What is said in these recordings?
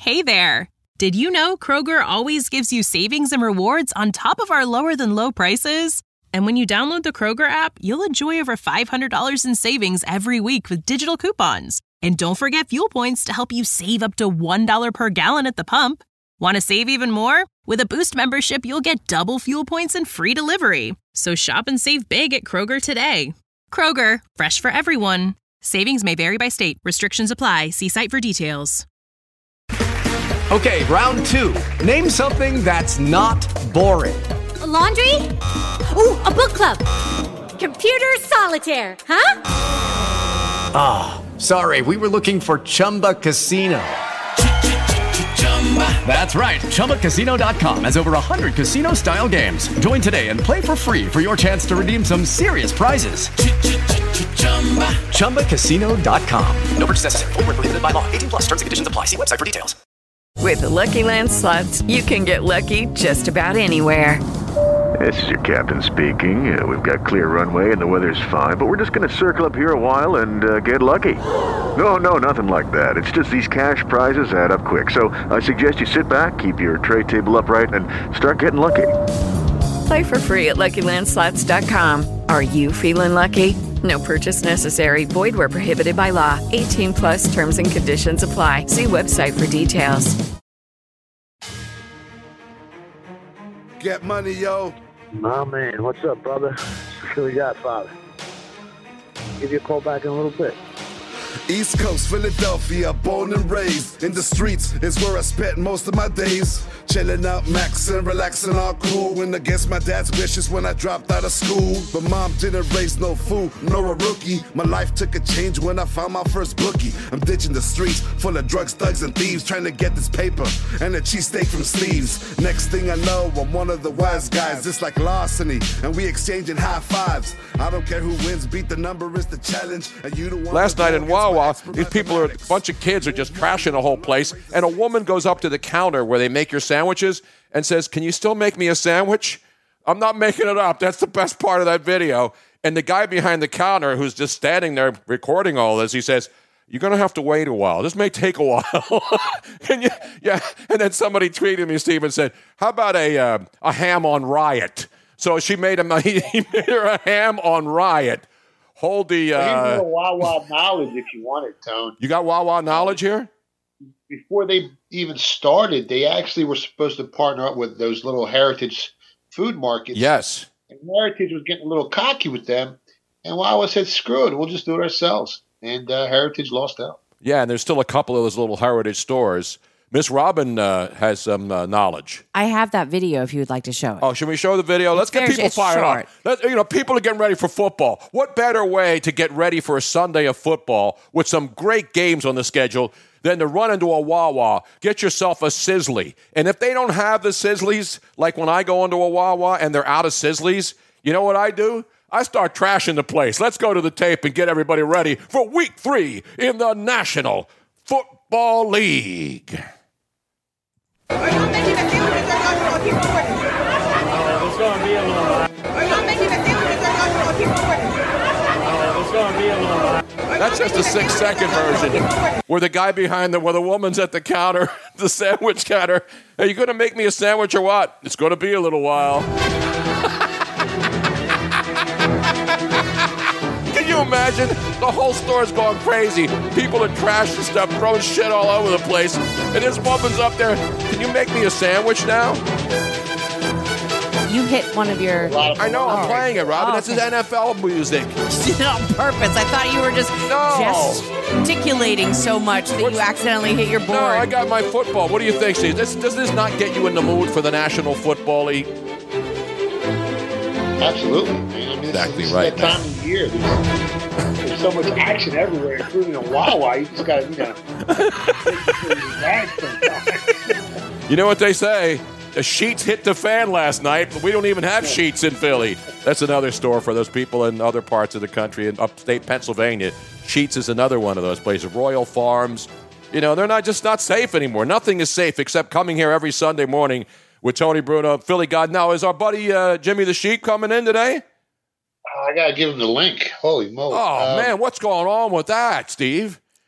Hey there! Did you know Kroger always gives you savings and rewards on top of our lower-than-low prices? And when you download the Kroger app, you'll enjoy over $500 in savings every week with digital coupons. And don't forget fuel points to help you save up to $1 per gallon at the pump. Want to save even more? With a Boost membership, you'll get double fuel points and free delivery. So shop and save big at Kroger today. Kroger, fresh for everyone. Savings may vary by state. Restrictions apply. See site for details. Okay, round two. Name something that's not boring. A laundry? Ooh, a book club. Computer solitaire, huh? Ah, sorry, we were looking for Chumba Casino. That's right, ChumbaCasino.com has over 100 casino-style games. Join today and play for free for your chance to redeem some serious prizes. ChumbaCasino.com. No purchase necessary. Void where prohibited by law. 18 plus terms and conditions apply. See website for details. With the Lucky Land Slots, you can get lucky just about anywhere. This is your captain speaking. We've got clear runway and the weather's fine, but we're just going to circle up here a while and get lucky. No, nothing like that. It's just these cash prizes add up quick. So I suggest you sit back, keep your tray table upright, and start getting lucky. Play for free at LuckyLandSlots.com. Are you feeling lucky? No purchase necessary. Void where prohibited by law. 18 plus terms and conditions apply. See website for details. Get money, yo. My man, what's up, brother? Philly Godfather. Give you a call back in a little bit. East Coast, Philadelphia, born and raised. In the streets is where I spent most of my days. Chilling out, maxing, relaxing, all cool. Went against my dad's wishes when I dropped out of school. But mom didn't raise no fool, nor a rookie. My life took a change when I found my first bookie. I'm ditching the streets full of drugs, thugs, and thieves, trying to get this paper and a cheesesteak from Sleeves. Next thing I know, I'm one of the wise guys. It's like larceny, and we exchanging high fives. I don't care who wins, beat the number is the challenge. And you don't want Last night in Wawa, these people a bunch of kids are just trashing the whole place, and a woman goes up to the counter where they make your sandwiches and says, "Can you still make me a sandwich?" I'm not making it up. That's the best part of that video. And the guy behind the counter who's just standing there recording all this, he says, "You're going to have to wait a while. This may take a while." And then somebody tweeted me, Steve, and said, "How about a ham on riot?" So she made him. He made her a ham on riot. Hold the. You know Wawa knowledge if you want it, Tone. You got Wawa knowledge here? Before they even started, they actually were supposed to partner up with those little Heritage food markets. Yes. And Heritage was getting a little cocky with them, and Wawa said, "Screw it, we'll just do it ourselves." And Heritage lost out. Yeah, and there's still a couple of those little Heritage stores. Miss Robin has some knowledge. I have that video if you would like to show it. Oh, should we show the video? Let's get people fired up. People are getting ready for football. What better way to get ready for a Sunday of football with some great games on the schedule than to run into a Wawa, get yourself a Sizzly. And if they don't have the Sizzlies, like when I go into a Wawa and they're out of Sizzlies, you know what I do? I start trashing the place. Let's go to the tape and get everybody ready for Week 3 in the National Football League. Are y'all making a sandwich or y'all gonna keep recording? It's gonna be a little while. Are y'all making a sandwich or y'all gonna keep recording? It's gonna be a little while. That's just a 6-second version where the guy behind where the woman's at the counter, the sandwich counter. Are you going to make me a sandwich or what? It's going to be a little while. Can you imagine? The whole store's gone crazy. People are trashing stuff, throwing shit all over the place. And this woman's up there. Can you make me a sandwich now? You hit one of your... I know, I'm playing it, Robin. That's his NFL music. You did it on purpose. I thought you were just gesticulating so much that you accidentally hit your board. No, I got my football. What do you think, Steve? Does this not get you in the mood for the National Football League? Absolutely. I mean, exactly this right. Is that time of year. There's so much action everywhere, including a Wawa. You just got to, You know what they say? The sheets hit the fan last night, but we don't even have sheets in Philly. That's another store for those people in other parts of the country, in upstate Pennsylvania. Sheets is another one of those places. Royal Farms. You know, they're not safe anymore. Nothing is safe except coming here every Sunday morning with Tony Bruno, Philly God. Now, is our buddy Jimmy the Sheep coming in today? I got to give him the link. Holy moly. Oh, man, what's going on with that, Steve?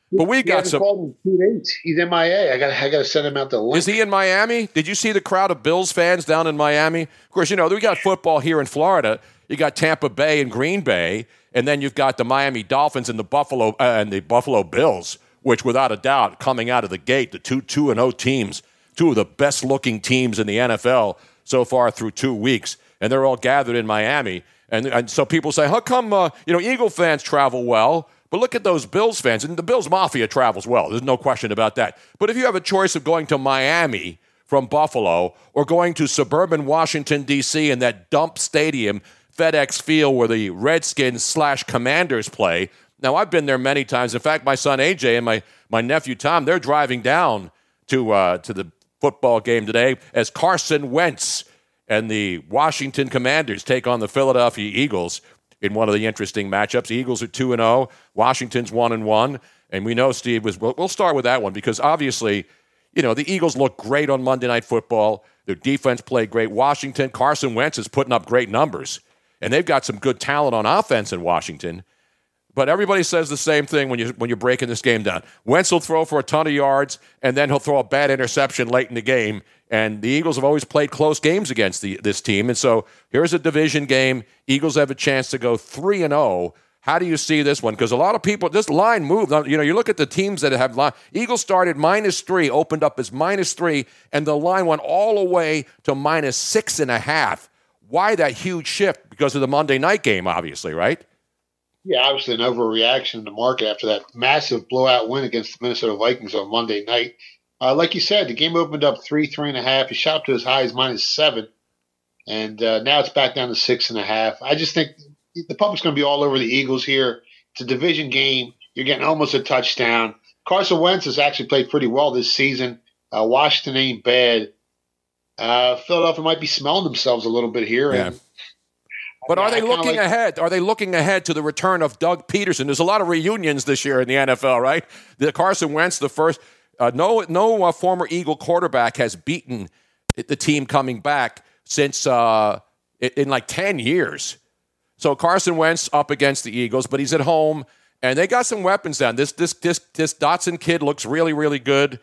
But we got some. Called in 2 days. He's MIA. I got to send him out the link. Is he in Miami? Did you see the crowd of Bills fans down in Miami? Of course, we got football here in Florida. You got Tampa Bay and Green Bay, and then you've got the Miami Dolphins and the Buffalo Bills, which without a doubt, coming out of the gate, the 2-0 teams, two of the best-looking teams in the NFL so far through 2 weeks, and they're all gathered in Miami. And so people say, how come Eagle fans travel well? But look at those Bills fans, and the Bills Mafia travels well. There's no question about that. But if you have a choice of going to Miami from Buffalo or going to suburban Washington, D.C. in that dump stadium, FedEx Field, where the Redskins/Commanders play. Now, I've been there many times. In fact, my son A.J. and my nephew Tom, they're driving down to the football game today as Carson Wentz and the Washington Commanders take on the Philadelphia Eagles in one of the interesting matchups. The Eagles are 2-0. Washington's 1-1. And we know, Steve, we'll start with that one because obviously, the Eagles look great on Monday Night Football. Their defense played great. Washington, Carson Wentz is putting up great numbers. And they've got some good talent on offense in Washington. But everybody says the same thing when you're breaking this game down. Wentz will throw for a ton of yards, and then he'll throw a bad interception late in the game. And the Eagles have always played close games against this team. And so here's a division game. Eagles have a chance to go 3-0. How do you see this one? Because a lot of people, this line moved. You look at the teams that have line. Eagles started -3, opened up as -3, and the line went all the way to -6.5. Why that huge shift? Because of the Monday night game, obviously, right? Yeah, obviously an overreaction in the market after that massive blowout win against the Minnesota Vikings on Monday night. Like you said, the game opened up 3.5. It shot up to as high as -7, and now it's back down to 6.5. I just think the public's going to be all over the Eagles here. It's a division game. You're getting almost a touchdown. Carson Wentz has actually played pretty well this season. Washington ain't bad. Philadelphia might be smelling themselves a little bit here. Yeah. But are they looking ahead? Are they looking ahead to the return of Doug Peterson? There's a lot of reunions this year in the NFL, right? The Carson Wentz, the first. No former Eagle quarterback has beaten the team coming back since in like 10 years. So Carson Wentz up against the Eagles, but he's at home, and they got some weapons down. This Dotson kid looks really, really good.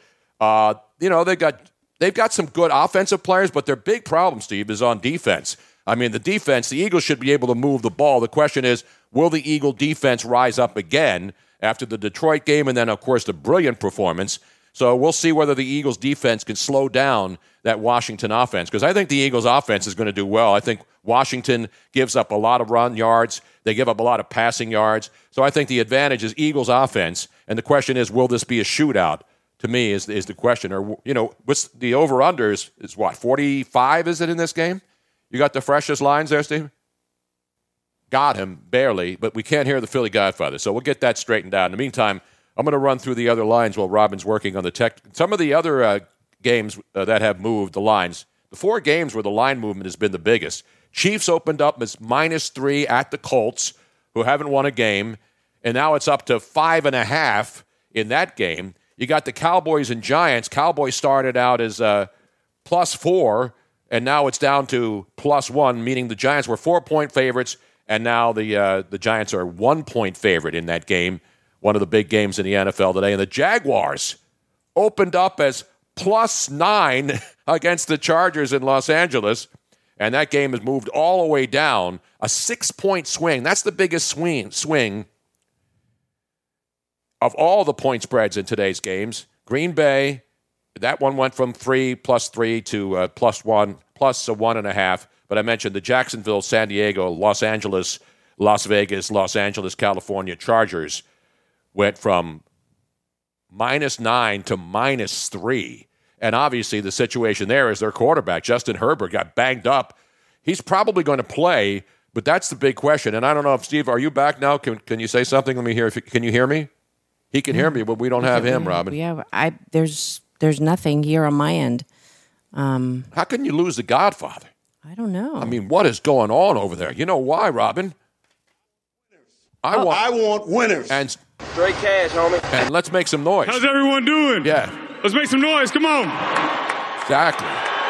They've got some good offensive players, but their big problem, Steve, is on defense. I mean, the Eagles should be able to move the ball. The question is, will the Eagle defense rise up again after the Detroit game and then, of course, the brilliant performance? So we'll see whether the Eagles defense can slow down that Washington offense, because I think the Eagles offense is going to do well. I think Washington gives up a lot of run yards. They give up a lot of passing yards. So I think the advantage is Eagles offense, and the question is, will this be a shootout? To me, is the question. Or, what's the over-under is what, 45 is it in this game? You got the freshest lines there, Steve? Got him, barely, but we can't hear the Philly Godfather, so we'll get that straightened out. In the meantime, I'm going to run through the other lines while Robin's working on the tech. Some of the other games that have moved the lines, the 4 games where the line movement has been the biggest. Chiefs opened up as -3 at the Colts, who haven't won a game, and now it's up to 5.5 in that game. You got the Cowboys and Giants. Cowboys started out as +4, and now it's down to +1, meaning the Giants were 4-point favorites, and now the Giants are 1-point favorite in that game, one of the big games in the NFL today. And the Jaguars opened up as +9 against the Chargers in Los Angeles, and that game has moved all the way down, a 6-point swing. That's the biggest swing of all the point spreads in today's games. Green Bay, that one went from +3 to +1, plus a 1.5. But I mentioned the Jacksonville, San Diego, Los Angeles, Las Vegas, Los Angeles, California Chargers went from -9 to -3. And obviously the situation there is their quarterback, Justin Herbert, got banged up. He's probably going to play, but that's the big question. And I don't know if, Steve, are you back now? Can you say something? Let me hear. Can you hear me? He can hear me, but we don't have him, Robin. Yeah, there's nothing here on my end. How can you lose the Godfather? I don't know. I mean, what is going on over there? You know why, Robin? I want winners. And straight cash, homie. And let's make some noise. How's everyone doing? Yeah. Let's make some noise. Come on. Exactly.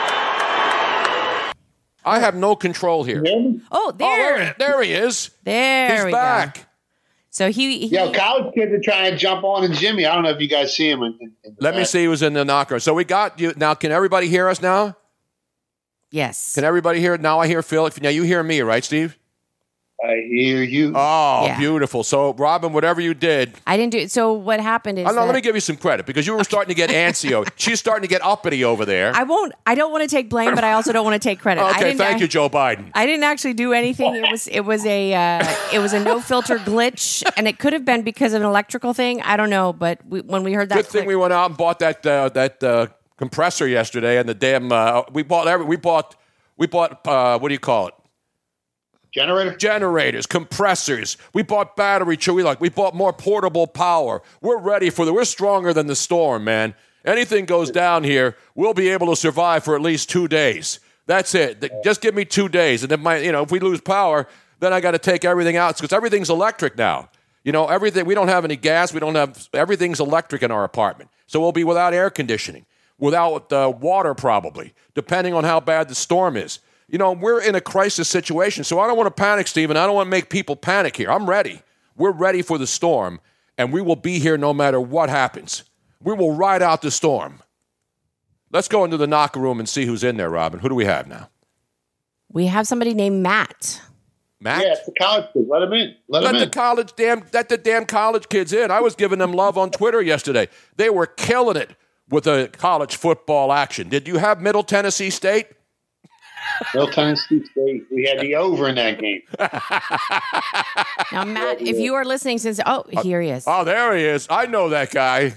I have no control here. Oh, there. There he is. There He's we back. go. So he college kids are trying to jump on and Jimmy. I don't know if you guys see him. Let me see who's in the knocker. So we got you now. Can everybody hear us now? Yes. Can everybody hear? Now I hear Phil. Now you hear me, right, Steve? I hear you. Oh, Yeah. beautiful. So, Robin, whatever you did. I didn't do it. So what happened is Let me give you some credit because you were starting to get antsy. She's starting to get uppity over there. I don't want to take blame, but I also don't want to take credit. Okay, thank you, Joe Biden. I didn't actually do anything. It was a no filter glitch, and it could have been because of an electrical thing. I don't know, but when we heard that, Good thing we went out and bought that compressor yesterday, and the damn we bought what do you call it? Generators, compressors. We bought battery. We bought more portable power. We're ready we're stronger than the storm, man. Anything goes down here, we'll be able to survive for at least 2 days. That's it. Just give me 2 days. And if we lose power, then I got to take everything out because everything's electric now. Everything. We don't have any gas. Everything's electric in our apartment. So we'll be without air conditioning, without water probably, depending on how bad the storm is. We're in a crisis situation, so I don't want to panic, Stephen. I don't want to make people panic here. I'm ready. We're ready for the storm, and we will be here no matter what happens. We will ride out the storm. Let's go into the knocker room and see who's in there, Robin. Who do we have now? We have somebody named Matt. Matt? Yeah, it's the college kids. Let him in. Let the damn college kids in. I was giving them love on Twitter yesterday. They were killing it with the college football action. Did you have Middle Tennessee State? Middle Tennessee State. We had the over in that game. Now, Matt, if you are listening, here he is. Oh, there he is. I know that guy.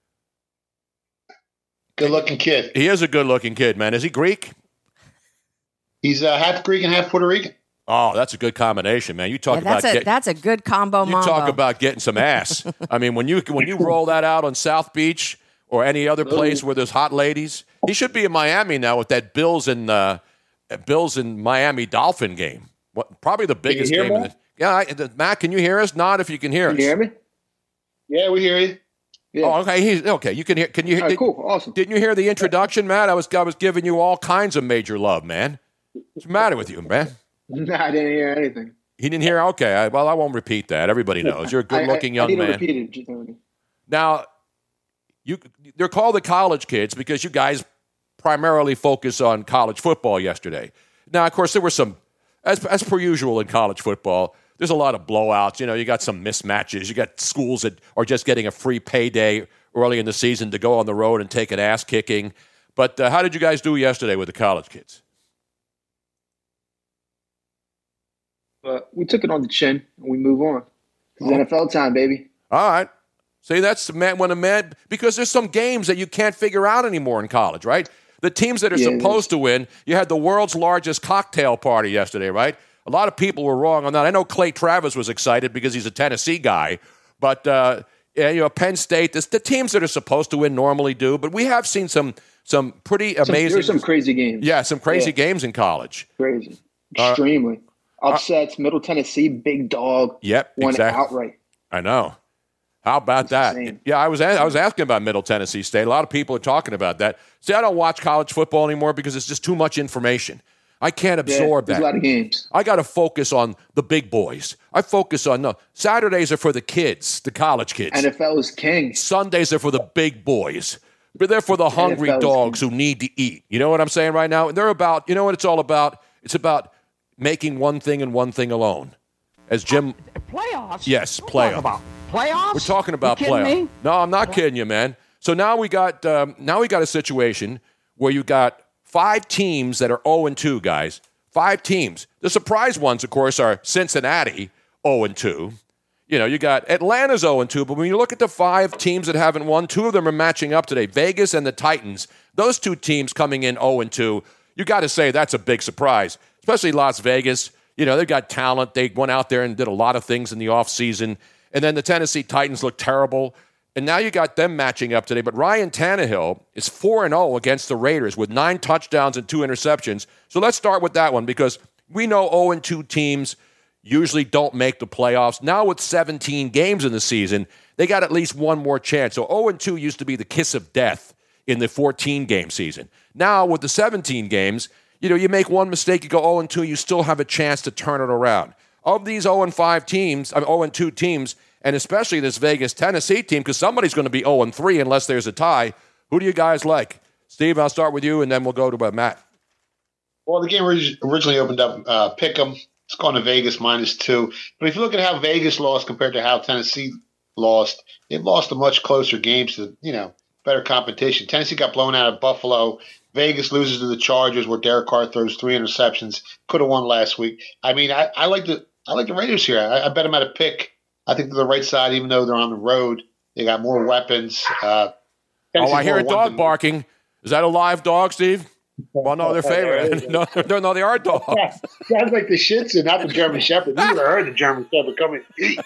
Good-looking kid. He is a good-looking kid, man. Is he Greek? He's half Greek and half Puerto Rican. Oh, that's a good combination, man. You talk that's a good combo. You talk about getting some ass. I mean, when you roll that out on South Beach or any other place where there's hot ladies, he should be in Miami now with that Bills and Miami Dolphin game. Probably the biggest game in the. Matt, can you hear us? Not if you can hear us. Can you hear me? Yeah, we hear you. Yeah. Oh, okay. Okay, you can hear. Can you hear? Right, cool, awesome. Didn't you hear the introduction, Matt? I was giving you all kinds of major love, man. What's the matter with you, man? No, I didn't hear anything. He didn't hear. Okay, I won't repeat that. Everybody knows you're a good-looking young man. Repeat it. Now, they're called the college kids because you guys primarily focus on college football yesterday. Now, of course, there were some, as per usual in college football, there's a lot of blowouts. You got some mismatches. You got schools that are just getting a free payday early in the season to go on the road and take an ass kicking. But how did you guys do yesterday with the college kids? We took it on the chin and we move on. It's NFL time, baby. All right. See, that's because there's some games that you can't figure out anymore in college, right? The teams that are supposed to win, you had the world's largest cocktail party yesterday, right? A lot of people were wrong on that. I know Clay Travis was excited because he's a Tennessee guy, but Penn State, the teams that are supposed to win normally do, but we have seen some pretty amazing. There's some crazy games. Yeah, some crazy games in college. Crazy, extremely upsets. Middle Tennessee, big dog. Yep, won exactly. outright. I know. How about that? Insane. Yeah, I was asking about Middle Tennessee State. A lot of people are talking about that. See, I don't watch college football anymore because it's just too much information. I can't absorb that. There's a lot of games. I got to focus on the big boys. I focus on Saturdays are for the kids, the college kids. NFL is king. Sundays are for the big boys. But they're for the hungry dogs who need to eat. You know what I'm saying right now? They're about, you know what it's all about? It's about making one thing and one thing alone. As Jim... Playoffs? Yes, playoffs. Playoffs? We're talking about you kidding playoffs. Me? No, I'm not kidding you, man. So now we got a situation where you got 5 teams that are 0-2, guys. 5 teams. The surprise ones, of course, are Cincinnati 0-2. You got Atlanta's 0-2, but when you look at the 5 teams that haven't won, 2 of them are matching up today. Vegas and the Titans. Those 2 teams coming in 0-2. You got to say that's a big surprise, especially Las Vegas. They've got talent. They went out there and did a lot of things in the offseason. And then the Tennessee Titans look terrible. And now you got them matching up today. But Ryan Tannehill is 4-0 against the Raiders with 9 touchdowns and 2 interceptions. So let's start with that one because we know 0-2 teams usually don't make the playoffs. Now with 17 games in the season, they got at least one more chance. So 0-2 used to be the kiss of death in the 14-game season. Now with the 17 games, you make one mistake, you go 0-2, you still have a chance to turn it around. of these 0-5 teams, 0-2 teams, and especially this Vegas Tennessee team, because somebody's going to be 0-3 unless there's a tie. Who do you guys like? Steve, I'll start with you, and then we'll go to Matt. Well, the game originally opened up Pick'em. It's gone to Vegas -2. But if you look at how Vegas lost compared to how Tennessee lost, they've lost a much closer games to, better competition. Tennessee got blown out of Buffalo. Vegas loses to the Chargers where Derek Carr throws 3 interceptions. Could have won last week. I mean, I like the Raiders here. I bet them at a pick. I think they're the right side, even though they're on the road. They got more weapons. I hear a dog barking. Is that a live dog, Steve? Well, no, they're favorite. No, they are dogs. Yeah, sounds like the Shih Tzu, not the German Shepherd. You never heard the German Shepherd coming.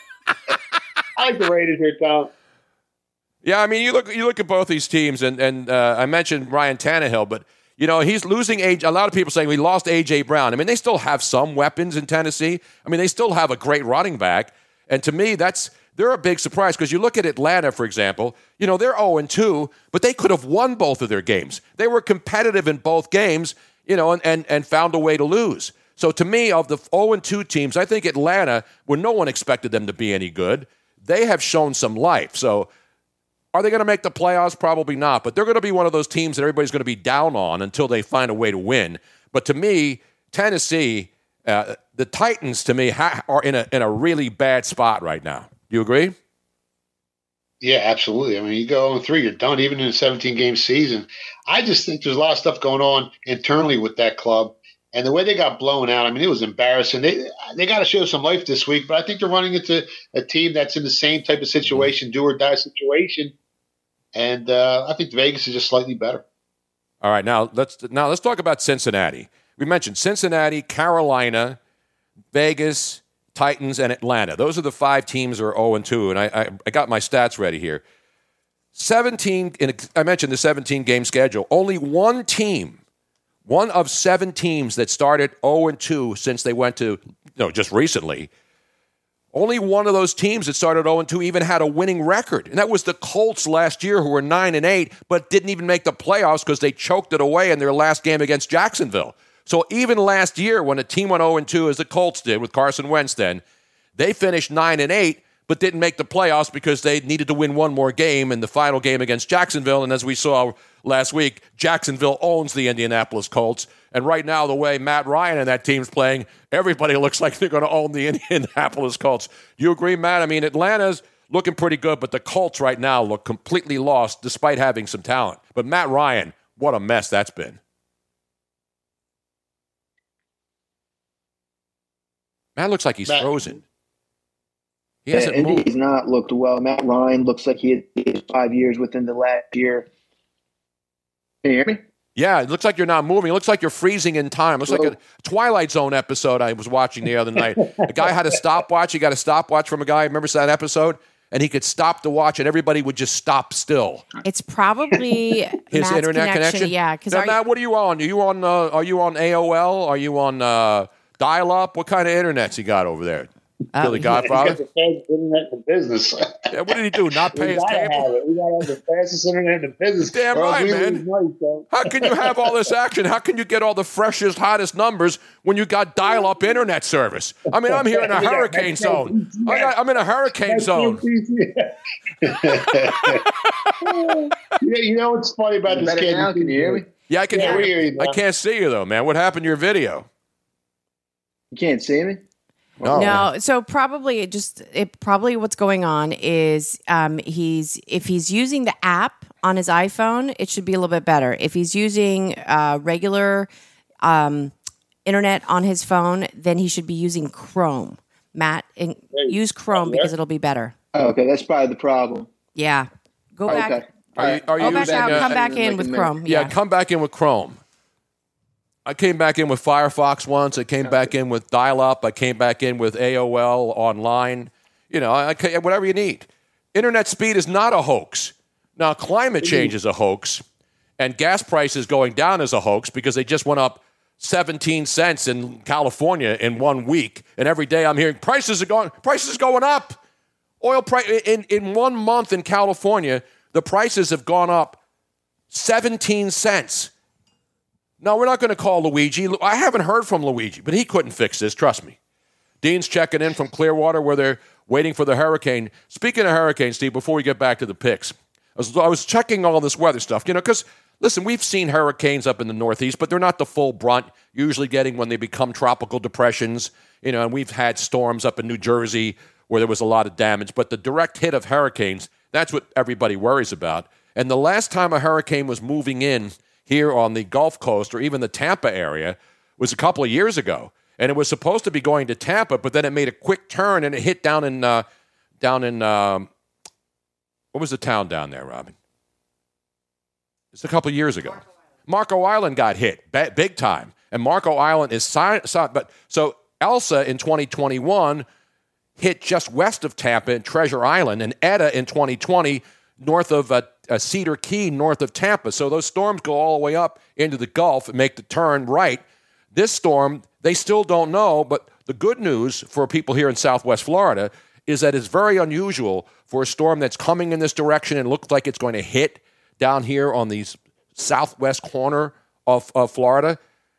I like the Raiders here, Tom. Yeah, I mean, you look at both these teams, and I mentioned Ryan Tannehill, but he's losing A.J. A lot of people saying we lost A.J. Brown. I mean, they still have some weapons in Tennessee. I mean, they still have a great running back, and to me, they're a big surprise because you look at Atlanta, for example. They're 0-2, but they could have won both of their games. They were competitive in both games, and found a way to lose. So to me, of the 0-2 teams, I think Atlanta, where no one expected them to be any good, they have shown some life. So are they going to make the playoffs? Probably not. But they're going to be one of those teams that everybody's going to be down on until they find a way to win. But to me, Tennessee, the Titans, to me, are in a really bad spot right now. Do you agree? Yeah, absolutely. I mean, you go 0-3, you're done, even in a 17-game season. I just think there's a lot of stuff going on internally with that club. And the way they got blown out, I mean, it was embarrassing. They got to show some life this week, but I think they're running into a team that's in the same type of situation, do or die situation. And I think Vegas is just slightly better. All right, now let's talk about Cincinnati. We mentioned Cincinnati, Carolina, Vegas, Titans, and Atlanta. Those are the 5 teams that are 0-2, and I got my stats ready here. 17. I mentioned the 17-game schedule. Only one of 7 teams that started 0-2 since they went to, just recently. Only one of those teams that started 0-2 even had a winning record, and that was the Colts last year, who were 9-8, but didn't even make the playoffs because they choked it away in their last game against Jacksonville. So even last year, when a team went 0-2, as the Colts did with Carson Wentz then, they finished 9-8, but didn't make the playoffs because they needed to win one more game in the final game against Jacksonville. And as we saw last week, Jacksonville owns the Indianapolis Colts. And right now, the way Matt Ryan and that team's playing, everybody looks like they're going to own the Indianapolis Colts. Do you agree, Matt? I mean, Atlanta's looking pretty good, but the Colts right now look completely lost despite having some talent. But Matt Ryan, what a mess that's been. Matt looks like he's frozen. He hasn't moved. He's not looked well. Matt Ryan looks like he had 5 years within the last year. Can you hear me? Yeah, it looks like you're not moving. It looks like you're freezing in time. It looks like a Twilight Zone episode I was watching the other night. A guy had a stopwatch. He got a stopwatch from a guy. Remember that episode? And he could stop the watch, and everybody would just stop still. It's probably his Matt's internet connection. Yeah, because Matt, what are you on? Are you on AOL? Are you on dial-up? What kind of internet's he got over there? Billy Godfather? He's got the fastest internet in the business. Yeah, what did he do? Not pay his cable? We got to have the fastest internet in the business. Damn right, man. How can you have all this action? How can you get all the freshest, hottest numbers when you got dial-up internet service? I mean, I'm here in a hurricane zone. I'm in a hurricane zone. You know what's funny about this kid? Now, can you hear me? Yeah, I can hear you. I can't see you, though, man. What happened to your video? You can't see me? No, so probably what's going on is if he's using the app on his iPhone, it should be a little bit better. If he's using regular internet on his phone, then he should be using Chrome. Matt, use Chrome because it'll be better. Oh, okay, that's probably the problem. Yeah, go back. Okay. Are you back out. Come back in with Chrome. Yeah, come back in with Chrome. I came back in with Firefox once. I came back in with dial-up. I came back in with AOL online. Whatever you need. Internet speed is not a hoax. Now, climate change is a hoax, and gas prices going down is a hoax because they just went up 17 cents in California in 1 week, and every day I'm hearing prices going up. Oil price in 1 month in California, the prices have gone up 17 cents. No, we're not going to call Luigi. I haven't heard from Luigi, but he couldn't fix this. Trust me. Dean's checking in from Clearwater where they're waiting for the hurricane. Speaking of hurricanes, Steve, before we get back to the picks, I was checking all this weather stuff, because, listen, we've seen hurricanes up in the Northeast, but they're not the full brunt, usually getting when they become tropical depressions, and we've had storms up in New Jersey where there was a lot of damage. But the direct hit of hurricanes, that's what everybody worries about. And the last time a hurricane was moving in here on the Gulf Coast or even the Tampa area was a couple of years ago. And it was supposed to be going to Tampa, but then it made a quick turn and it hit down in what was the town down there, Robin? It's a couple of years ago. Marco Island got hit big time. And Marco Island is but so Elsa in 2021 hit just west of Tampa in Treasure Island, and Eta in 2020 north of Cedar Key, north of Tampa. So those storms go all the way up into the Gulf and make the turn right. This storm, they still don't know, but the good news for people here in Southwest Florida is that it's very unusual for a storm that's coming in this direction and looks like it's going to hit down here on the southwest corner of Florida.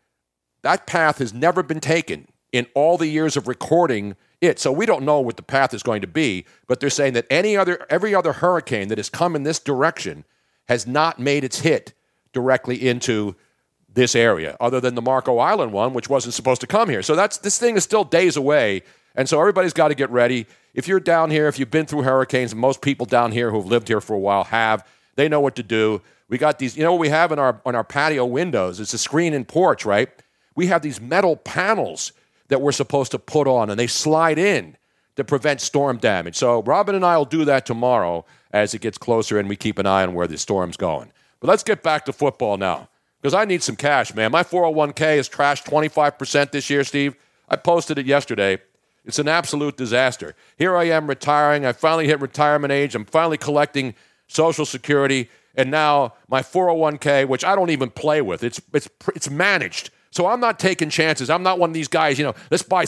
That path has never been taken in all the years of recording it. So we don't know what the path is going to be, but they're saying that every other hurricane that has come in this direction has not made its hit directly into this area, other than the Marco Island one, which wasn't supposed to come here. So this thing is still days away, and so everybody's got to get ready. If you're down here, if you've been through hurricanes, and most people down here who've lived here for a while they know what to do. We got these, what we have on our patio windows? It's a screen-in porch, right? We have these metal panels that we're supposed to put on, and they slide in to prevent storm damage. So Robin and I will do that tomorrow as it gets closer and we keep an eye on where the storm's going. But let's get back to football now, because I need some cash, man. My 401k has trashed 25% this year, Steve. I posted it yesterday. It's an absolute disaster. Here I am retiring. I finally hit retirement age. I'm finally collecting Social Security, and now my 401k, which I don't even play with, it's managed. So I'm not taking chances. I'm not one of these guys, let's buy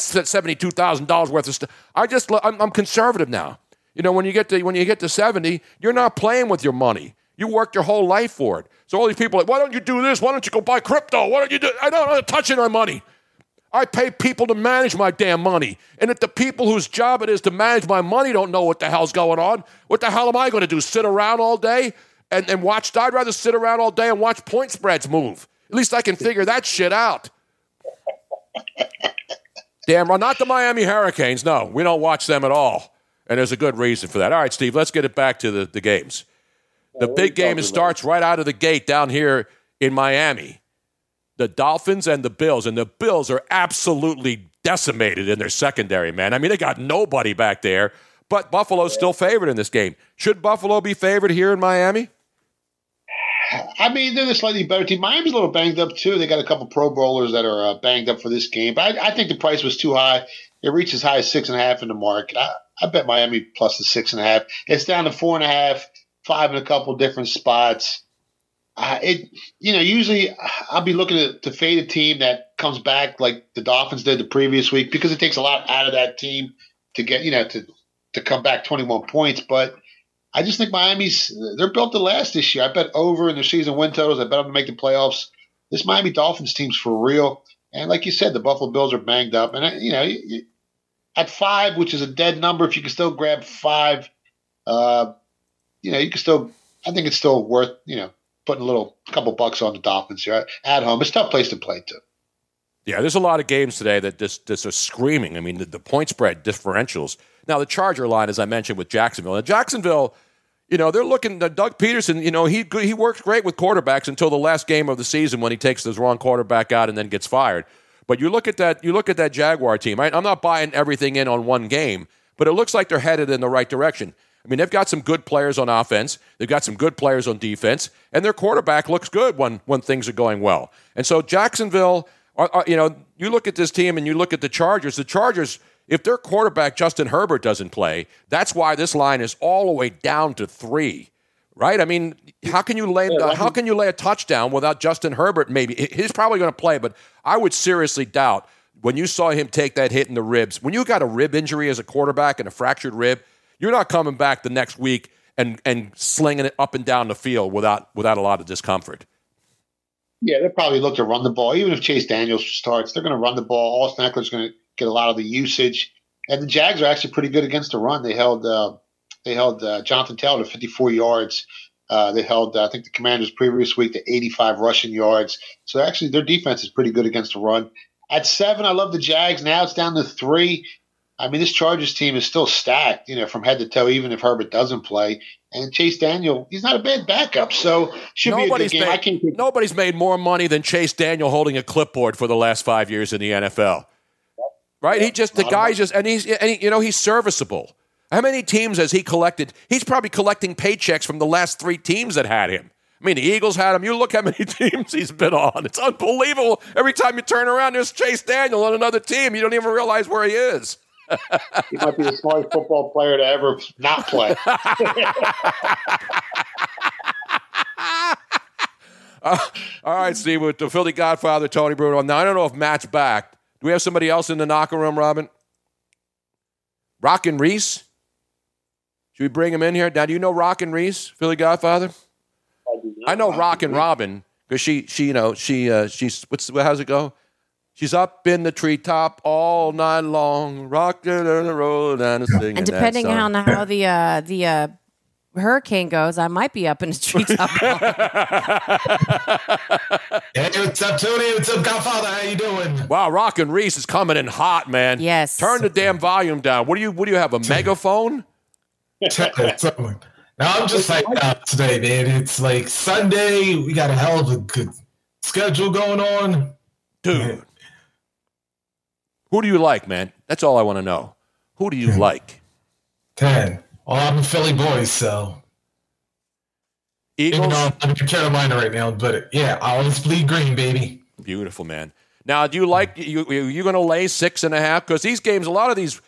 $72,000 worth of stuff. I'm conservative now. When you get to 70, you're not playing with your money. You worked your whole life for it. So all these people are like, why don't you do this? Why don't you go buy crypto? Why don't you do? I'm not touching my money. I pay people to manage my damn money. And if the people whose job it is to manage my money don't know what the hell's going on, what the hell am I going to do? Sit around all day and watch? I'd rather sit around all day and watch point spreads move. At least I can figure that shit out. Damn, not the Miami Hurricanes. No, we don't watch them at all. And there's a good reason for that. All right, Steve, let's get it back to the games. The big game starts right out of the gate down here in Miami. The Dolphins and the Bills. And the Bills are absolutely decimated in their secondary, man. I mean, they got nobody back there. But Buffalo's still favored in this game. Should Buffalo be favored here in Miami? I mean, they're the slightly better team. Miami's a little banged up, too. They got a couple Pro Bowlers that are banged up for this game. But I think the price was too high. It reached as high as 6.5 in the market. I bet Miami plus the 6.5. It's down to 4.5, 5 in a couple different spots. Usually I'll be looking to fade a team that comes back like the Dolphins did the previous week, because it takes a lot out of that team to get, to come back 21 points. But I just think they're built to last this year. I bet over in their season win totals. I bet them to make the playoffs. This Miami Dolphins team's for real. And like you said, the Buffalo Bills are banged up. And, at 5, which is a dead number, if you can still grab 5, you can still – I think it's still worth, putting a couple bucks on the Dolphins here at home. It's a tough place to play, too. Yeah, there's a lot of games today that just are screaming. I mean, the point spread differentials. Now, the Charger line, as I mentioned, with Jacksonville. And Jacksonville, they're looking – Doug Peterson, he works great with quarterbacks until the last game of the season when he takes the wrong quarterback out and then gets fired. But you look at that Jaguar team. I'm not buying everything in on one game, but it looks like they're headed in the right direction. I mean, they've got some good players on offense. They've got some good players on defense, and their quarterback looks good when things are going well. And so Jacksonville, you look at this team and you look at the Chargers. The Chargers, if their quarterback Justin Herbert doesn't play, that's why this line is all the way down to 3. Right? I mean, how can you lay a touchdown without Justin Herbert? Maybe he's probably going to play, but I would seriously doubt when you saw him take that hit in the ribs. When you got a rib injury as a quarterback and a fractured rib, you're not coming back the next week and slinging it up and down the field without a lot of discomfort. Yeah, they'll probably look to run the ball. Even if Chase Daniels starts, they're going to run the ball. Austin Eckler's going to get a lot of the usage. And the Jags are actually pretty good against the run. They held Jonathan Taylor to 54 yards. They held, I think, the Commanders previous week to 85 rushing yards. So actually, their defense is pretty good against the run. At 7, I love the Jags. Now it's down to 3. I mean, this Chargers team is still stacked, from head to toe, even if Herbert doesn't play. And Chase Daniel, he's not a bad backup, so should be a good game. Nobody's made more money than Chase Daniel holding a clipboard for the last 5 years in the NFL. Right? He's serviceable. How many teams has he collected? He's probably collecting paychecks from the last 3 teams that had him. I mean, the Eagles had him. You look how many teams he's been on. It's unbelievable. Every time you turn around, there's Chase Daniel on another team. You don't even realize where he is. He might be the smartest football player to ever not play. All right, Steve, with the Philly Godfather, Tony Bruno. Now, I don't know if Matt's back. Do we have somebody else in the knocker room, Robin? Rockin' Reese? Should we bring him in here? Now, do you know Rockin' Reese, Philly Godfather? I know Rockin' Robin because she's how's it go? She's up in the treetop all night long, rocking and rolling and singing. And depending on how the hurricane goes, I might be up in the treetop. Hey, what's up, Tony? What's up, Godfather? How you doing? Wow, Rockin' Reese is coming in hot, man. Yes. Turn the damn volume down. What do you have? A megaphone? Now I'm just like today, man. It's like Sunday. We got a hell of a good schedule going on, dude. Who do you like, man? That's all I want to know. Who do you like? 10. Well, I'm a Philly boy, so. Eagles? Even though I'm in Carolina right now, but yeah, I always bleed green, baby. Beautiful, man. Now, do you like, you going to lay 6.5? Because these games, a lot of these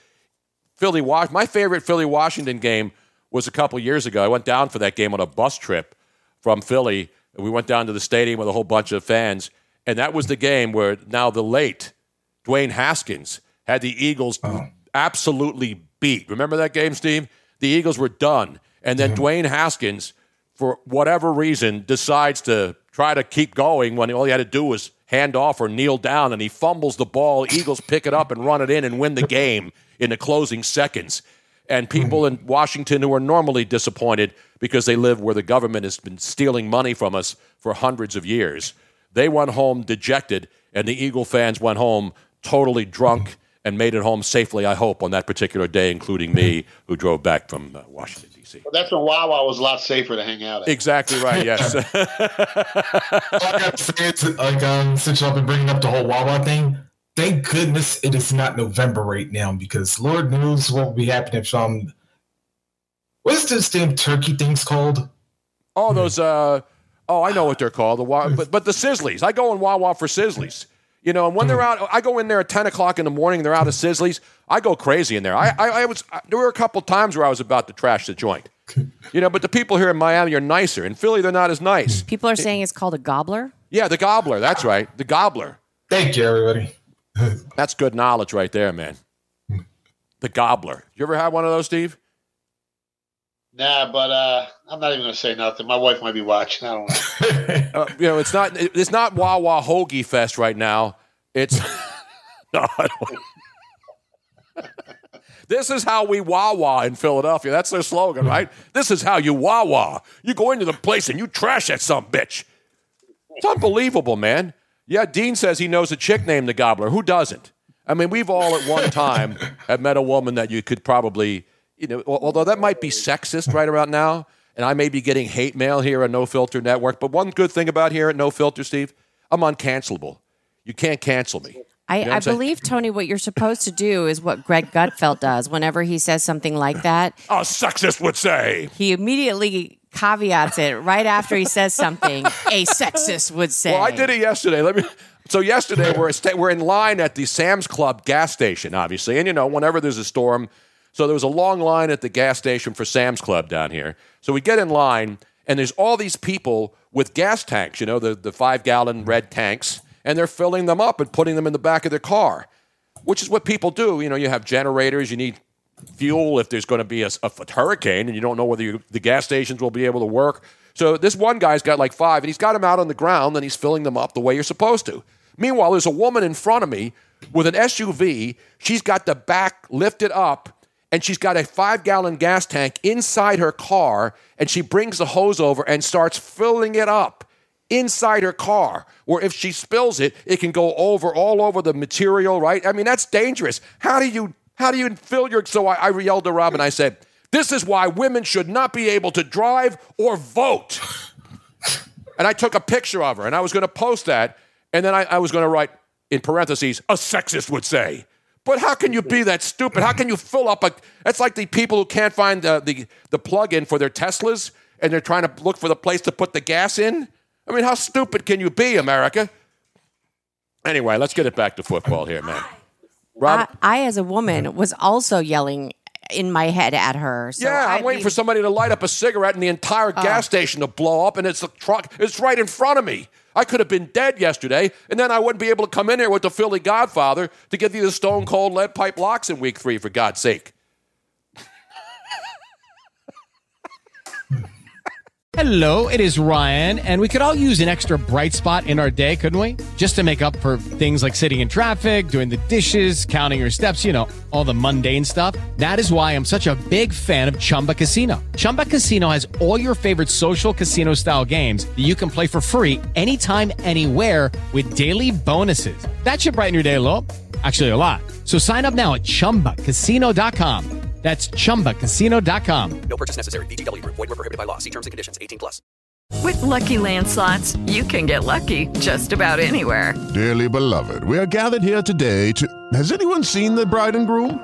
my favorite Philly-Washington game was a couple years ago. I went down for that game on a bus trip from Philly. We went down to the stadium with a whole bunch of fans, and that was the game where now the late Dwayne Haskins had the Eagles absolutely beat. Remember that game, Steve? The Eagles were done. And then Dwayne Haskins, for whatever reason, decides to try to keep going when all he had to do was hand off or kneel down, and he fumbles the ball. Eagles pick it up and run it in and win the game in the closing seconds. And people in Washington who are normally disappointed because they live where the government has been stealing money from us for hundreds of years, they went home dejected, and the Eagle fans went home totally drunk and made it home safely, I hope, on that particular day, including me, who drove back from Washington, D.C. Well, that's when Wawa was a lot safer to hang out at. Exactly right, yes. All I got to say is, since y'all been bringing up the whole Wawa thing, thank goodness it is not November right now, because Lord knows what will be happening if what's this damn turkey things called? Oh, those, I know what they're called, but the Sizzlies. I go in Wawa for Sizzlies. And when they're out, I go in there at 10 o'clock in the morning, they're out of Sizzlies. I go crazy in there. There were a couple times where I was about to trash the joint. But the people here in Miami are nicer. In Philly, they're not as nice. People are saying it's called a gobbler? Yeah, the gobbler. That's right. The gobbler. Thank you, everybody. That's good knowledge right there, man. The gobbler. You ever had one of those, Steve? Nah, but I'm not even going to say nothing. My wife might be watching. I don't know. It's not Wawa Hoagie Fest right now. It's no. This is how we Wawa in Philadelphia. That's their slogan, right? This is how you Wawa. You go into the place and you trash that some bitch. It's unbelievable, man. Yeah, Dean says he knows a chick named the Gobbler. Who doesn't? I mean, we've all at one time have met a woman that you could probably. Although that might be sexist right about now, and I may be getting hate mail here on No Filter Network, but one good thing about here at No Filter, Steve, I'm uncancelable. You can't cancel me. I believe, Tony, what you're supposed to do is what Greg Gutfeld does whenever he says something like that. A sexist would say. He immediately caveats it right after he says something a sexist would say. Well, I did it yesterday. So yesterday we're in line at the Sam's Club gas station, obviously, and whenever there's a storm. So there was a long line at the gas station for Sam's Club down here. So we get in line, and there's all these people with gas tanks, the 5-gallon red tanks, and they're filling them up and putting them in the back of their car, which is what people do. You have generators, you need fuel if there's going to be a hurricane, and you don't know whether the gas stations will be able to work. So this one guy's got like 5, and he's got them out on the ground, and he's filling them up the way you're supposed to. Meanwhile, there's a woman in front of me with an SUV. She's got the back lifted up, and she's got a 5-gallon gas tank inside her car, and she brings the hose over and starts filling it up inside her car, where if she spills it, it can go over all over the material, right? I mean, that's dangerous. How do you fill your... So I yelled to Rob, and I said, this is why women should not be able to drive or vote. And I took a picture of her, and I was going to post that, and then I was going to write, in parentheses, a sexist would say. But how can you be that stupid? How can you fill up a... That's like the people who can't find the plug-in for their Teslas, and they're trying to look for the place to put the gas in. I mean, how stupid can you be, America? Anyway, let's get it back to football here, man. Rob? I, as a woman, was also yelling in my head at her. So I'm waiting for somebody to light up a cigarette and the entire gas station to blow up, and it's the truck. It's right in front of me. I could have been dead yesterday, and then I wouldn't be able to come in here with the Philly Godfather to give you the Stone Cold lead pipe locks in week 3, for God's sake. Hello, it is Ryan, and we could all use an extra bright spot in our day, couldn't we? Just to make up for things like sitting in traffic, doing the dishes, counting your steps, all the mundane stuff. That is why I'm such a big fan of Chumba Casino. Chumba Casino has all your favorite social casino-style games that you can play for free anytime, anywhere with daily bonuses. That should brighten your day a little. Actually, a lot. So sign up now at ChumbaCasino.com. That's ChumbaCasino.com. No purchase necessary. VGW Group. Void where prohibited by law. See terms and conditions. 18+. With Lucky Land Slots, you can get lucky just about anywhere. Dearly beloved, we are gathered here today to... Has anyone seen the bride and groom?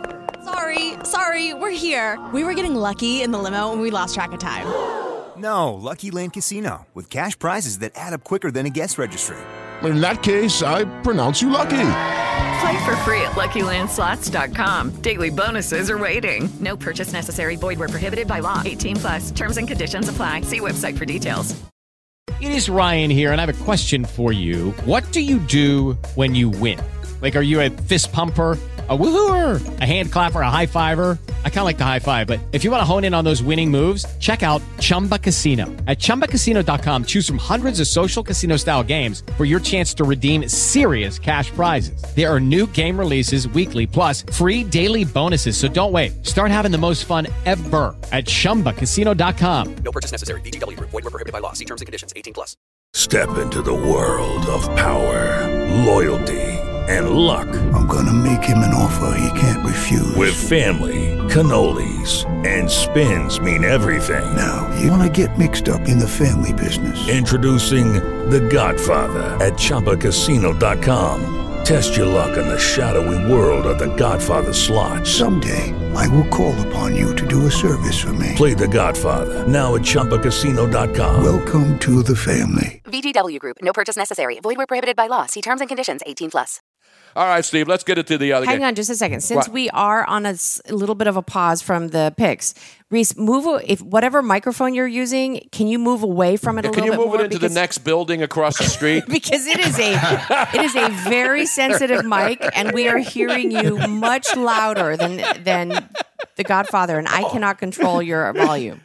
Sorry, we're here. We were getting lucky in the limo and we lost track of time. No, Lucky Land Casino. With cash prizes that add up quicker than a guest registry. In that case, I pronounce you lucky. Play for free at LuckyLandSlots.com. Daily bonuses are waiting. No purchase necessary. Void where prohibited by law. 18+. Terms and conditions apply. See website for details. It is Ryan here, and I have a question for you. What do you do when you win? Like, are you a fist pumper, a woohooer, a hand clapper, a high fiver? I kind of like the high five, but if you want to hone in on those winning moves, check out Chumba Casino. At ChumbaCasino.com, choose from hundreds of social casino-style games for your chance to redeem serious cash prizes. There are new game releases weekly, plus free daily bonuses, so don't wait. Start having the most fun ever at ChumbaCasino.com. No purchase necessary. VGW Group. Void where prohibited by law. See terms and conditions. 18+. Step into the world of power, loyalty, and luck. I'm gonna make him an offer he can't refuse. With family, cannolis, and spins mean everything. Now, you wanna get mixed up in the family business. Introducing The Godfather at ChumbaCasino.com. Test your luck in the shadowy world of The Godfather slot. Someday, I will call upon you to do a service for me. Play The Godfather, now at ChumbaCasino.com. Welcome to the family. VGW Group. No purchase necessary. Void where prohibited by law. See terms and conditions. 18+. All right, Steve, let's get into the other game. Hang on just a second. Since we are on a little bit of a pause from the picks, Reese, if whatever microphone you're using, can you move away from it a little bit more? Can you move it into the next building across the street? Because it is a very sensitive mic, and we are hearing you much louder than The Godfather, and I cannot control your volume.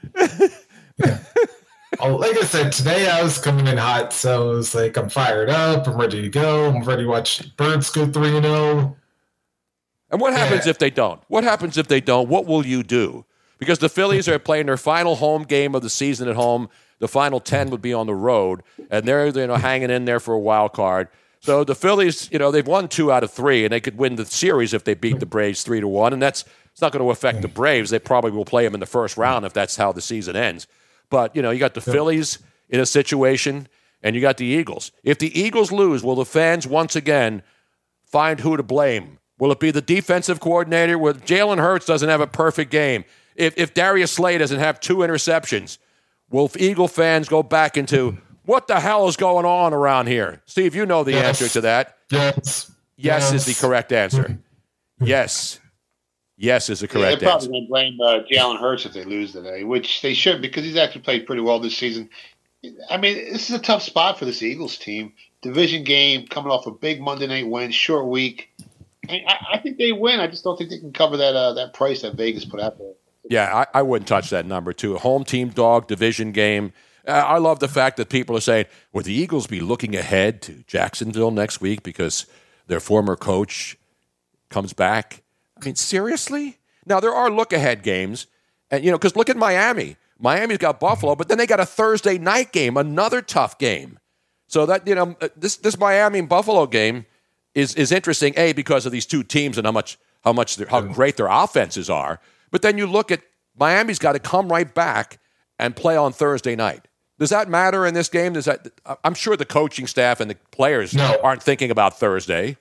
Oh, like I said, today I was coming in hot, so it was like I'm fired up, I'm ready to go, I'm ready to watch Birds go 3-0. And what happens if they don't? What happens if they don't? What will you do? Because the Phillies are playing their final home game of the season at home. The final 10 would be on the road, and they're hanging in there for a wild card. So the Phillies, they've won 2 out of 3, and they could win the series if they beat the Braves 3-1, and it's not going to affect the Braves. They probably will play them in the first round if that's how the season ends. But, you got the Phillies in a situation, and you got the Eagles. If the Eagles lose, will the fans once again find who to blame? Will it be the defensive coordinator? Well, Jalen Hurts doesn't have a perfect game. If Darius Slay doesn't have 2 interceptions, will Eagle fans go back into, what the hell is going on around here? Steve, you know the answer to that. Yes is the correct answer. Yes. Yes is the correct they're answer. probably going to blame Jalen Hurts if they lose today, which they should because he's actually played pretty well this season. I mean, this is a tough spot for this Eagles team. Division game, coming off a big Monday night win, short week. I think they win. I just don't think they can cover that price that Vegas put out there. Yeah, I wouldn't touch that number, too. A home team dog division game. I love the fact that people are saying, would the Eagles be looking ahead to Jacksonville next week because their former coach comes back? I mean, seriously? Now, there are look-ahead games, and because look at Miami. Miami's got Buffalo, but then they got a Thursday night game, another tough game. So that, this Miami and Buffalo game is interesting, A, because of these two teams and how great their offenses are. But then you look at Miami's got to come right back and play on Thursday night. Does that matter in this game? I'm sure the coaching staff and the players aren't thinking about Thursday.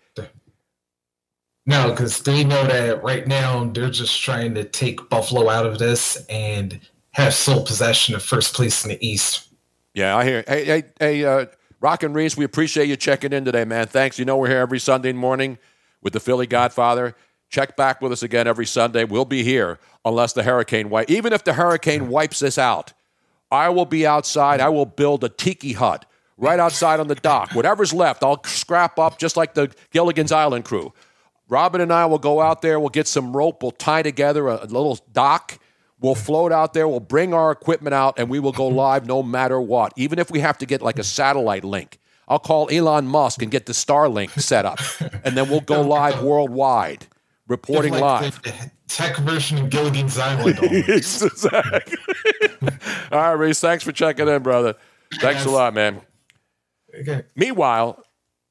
No, because they know that right now they're just trying to take Buffalo out of this and have sole possession of first place in the East. Yeah, I hear. Hey, Rock and Reese, we appreciate you checking in today, man. Thanks. We're here every Sunday morning with the Philly Godfather. Check back with us again every Sunday. We'll be here unless the hurricane even if the hurricane wipes us out. I will be outside. I will build a tiki hut right outside on the dock. Whatever's left, I'll scrap up just like the Gilligan's Island crew. Robin and I will go out there. We'll get some rope. We'll tie together a little dock. We'll float out there. We'll bring our equipment out, and we will go live no matter what, even if we have to get like a satellite link. I'll call Elon Musk and get the Starlink set up, and then we'll go live worldwide, reporting live. The tech version of Gilligan's Island. Exactly. All right, Reese, thanks for checking in, brother. Thanks a lot, man. Okay. Meanwhile,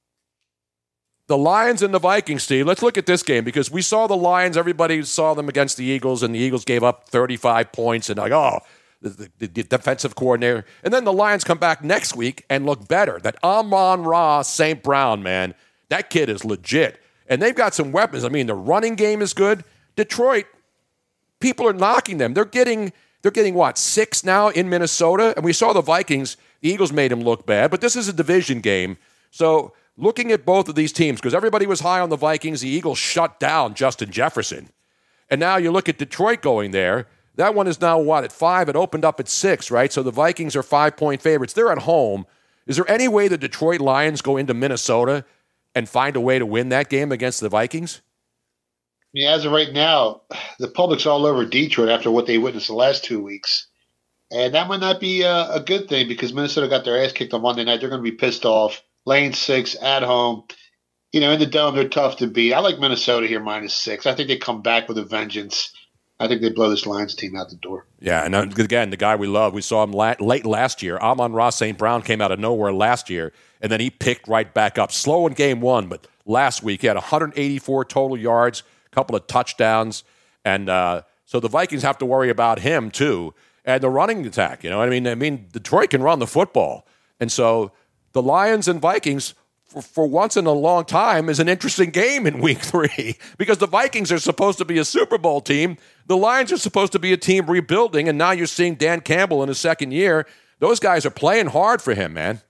the Lions and the Vikings, Steve, let's look at this game because we saw the Lions, everybody saw them against the Eagles, and the Eagles gave up 35 points, and the defensive coordinator. And then the Lions come back next week and look better. That Amon-Ra St. Brown, man, that kid is legit. And they've got some weapons. I mean, the running game is good. Detroit, people are knocking them. They're getting what, 6 now in Minnesota? And we saw the Vikings, the Eagles made them look bad, but this is a division game. So looking at both of these teams, because everybody was high on the Vikings, the Eagles shut down Justin Jefferson. And now you look at Detroit going there. That one is now, at 5? It opened up at 6, right? So the Vikings are 5-point favorites. They're at home. Is there any way the Detroit Lions go into Minnesota and find a way to win that game against the Vikings? Yeah, as of right now, the public's all over Detroit after what they witnessed the last 2 weeks. And that might not be a good thing because Minnesota got their ass kicked on Monday night. They're going to be pissed off. Lane 6 at home. In the Dome, they're tough to beat. I like Minnesota here -6. I think they come back with a vengeance. I think they blow this Lions team out the door. Yeah, and again, the guy we love, we saw him late last year. Amon-Ra St. Brown came out of nowhere last year, and then he picked right back up. Slow in game 1, but last week he had 184 total yards, a couple of touchdowns, and so the Vikings have to worry about him too, and the running attack. I mean, Detroit can run the football, and so the Lions and Vikings, for once in a long time, is an interesting game in Week 3 because the Vikings are supposed to be a Super Bowl team. The Lions are supposed to be a team rebuilding, and now you're seeing Dan Campbell in his second year. Those guys are playing hard for him, man.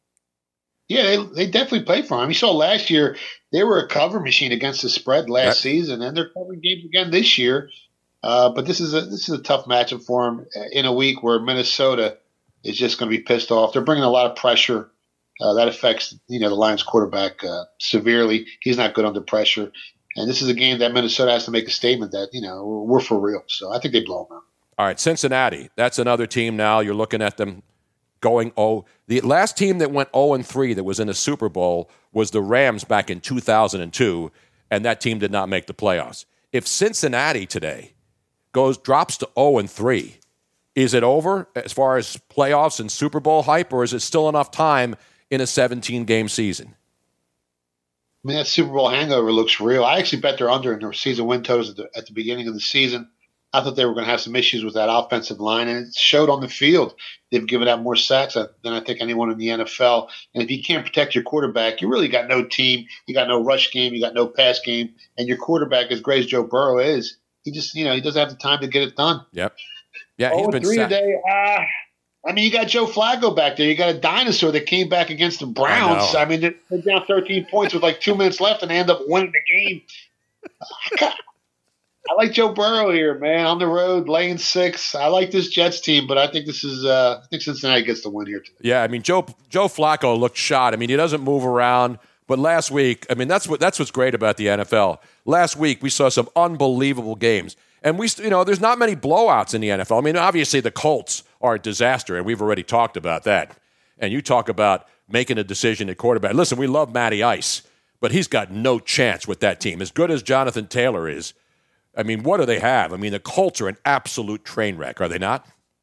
Yeah, they definitely played for him. You saw last year they were a cover machine against the spread last season, and they're covering games again this year. But this is a tough matchup for him in a week where Minnesota is just going to be pissed off. They're bringing a lot of pressure. That affects, the Lions quarterback severely. He's not good under pressure. And this is a game that Minnesota has to make a statement that, we're for real. So I think they blow them out. All right, Cincinnati. That's another team now. You're looking at them going 0. The last team that went 0-3 that was in a Super Bowl was the Rams back in 2002, and that team did not make the playoffs. If Cincinnati today drops to 0-3, is it over as far as playoffs and Super Bowl hype, or is it still enough time in a 17-game season? I mean, that Super Bowl hangover looks real. I actually bet they're under in their season win totals at the beginning of the season. I thought they were going to have some issues with that offensive line, and it showed on the field. They've given out more sacks than I think anyone in the NFL. And if you can't protect your quarterback, you really got no team. You got no rush game. You got no pass game. And your quarterback, as great as Joe Burrow is, he just, he doesn't have the time to get it done. Yep. Yeah, he's been 3 sacked. today. I mean, you got Joe Flacco back there. You got a dinosaur that came back against the Browns. I mean, they're down 13 points with like 2 minutes left, and they end up winning the game. I like Joe Burrow here, man, on the road, laying 6. I like this Jets team, but I think this is I think Cincinnati gets the win here today. Yeah, I mean, Joe Flacco looked shot. I mean, he doesn't move around. But last week, I mean, that's what's great about the NFL. Last week, we saw some unbelievable games. And there's not many blowouts in the NFL. I mean, obviously the Colts are a disaster, and we've already talked about that. And you talk about making a decision at quarterback. Listen, we love Matty Ice, but he's got no chance with that team. As good as Jonathan Taylor is, I mean, what do they have? I mean, the Colts are an absolute train wreck, are they not?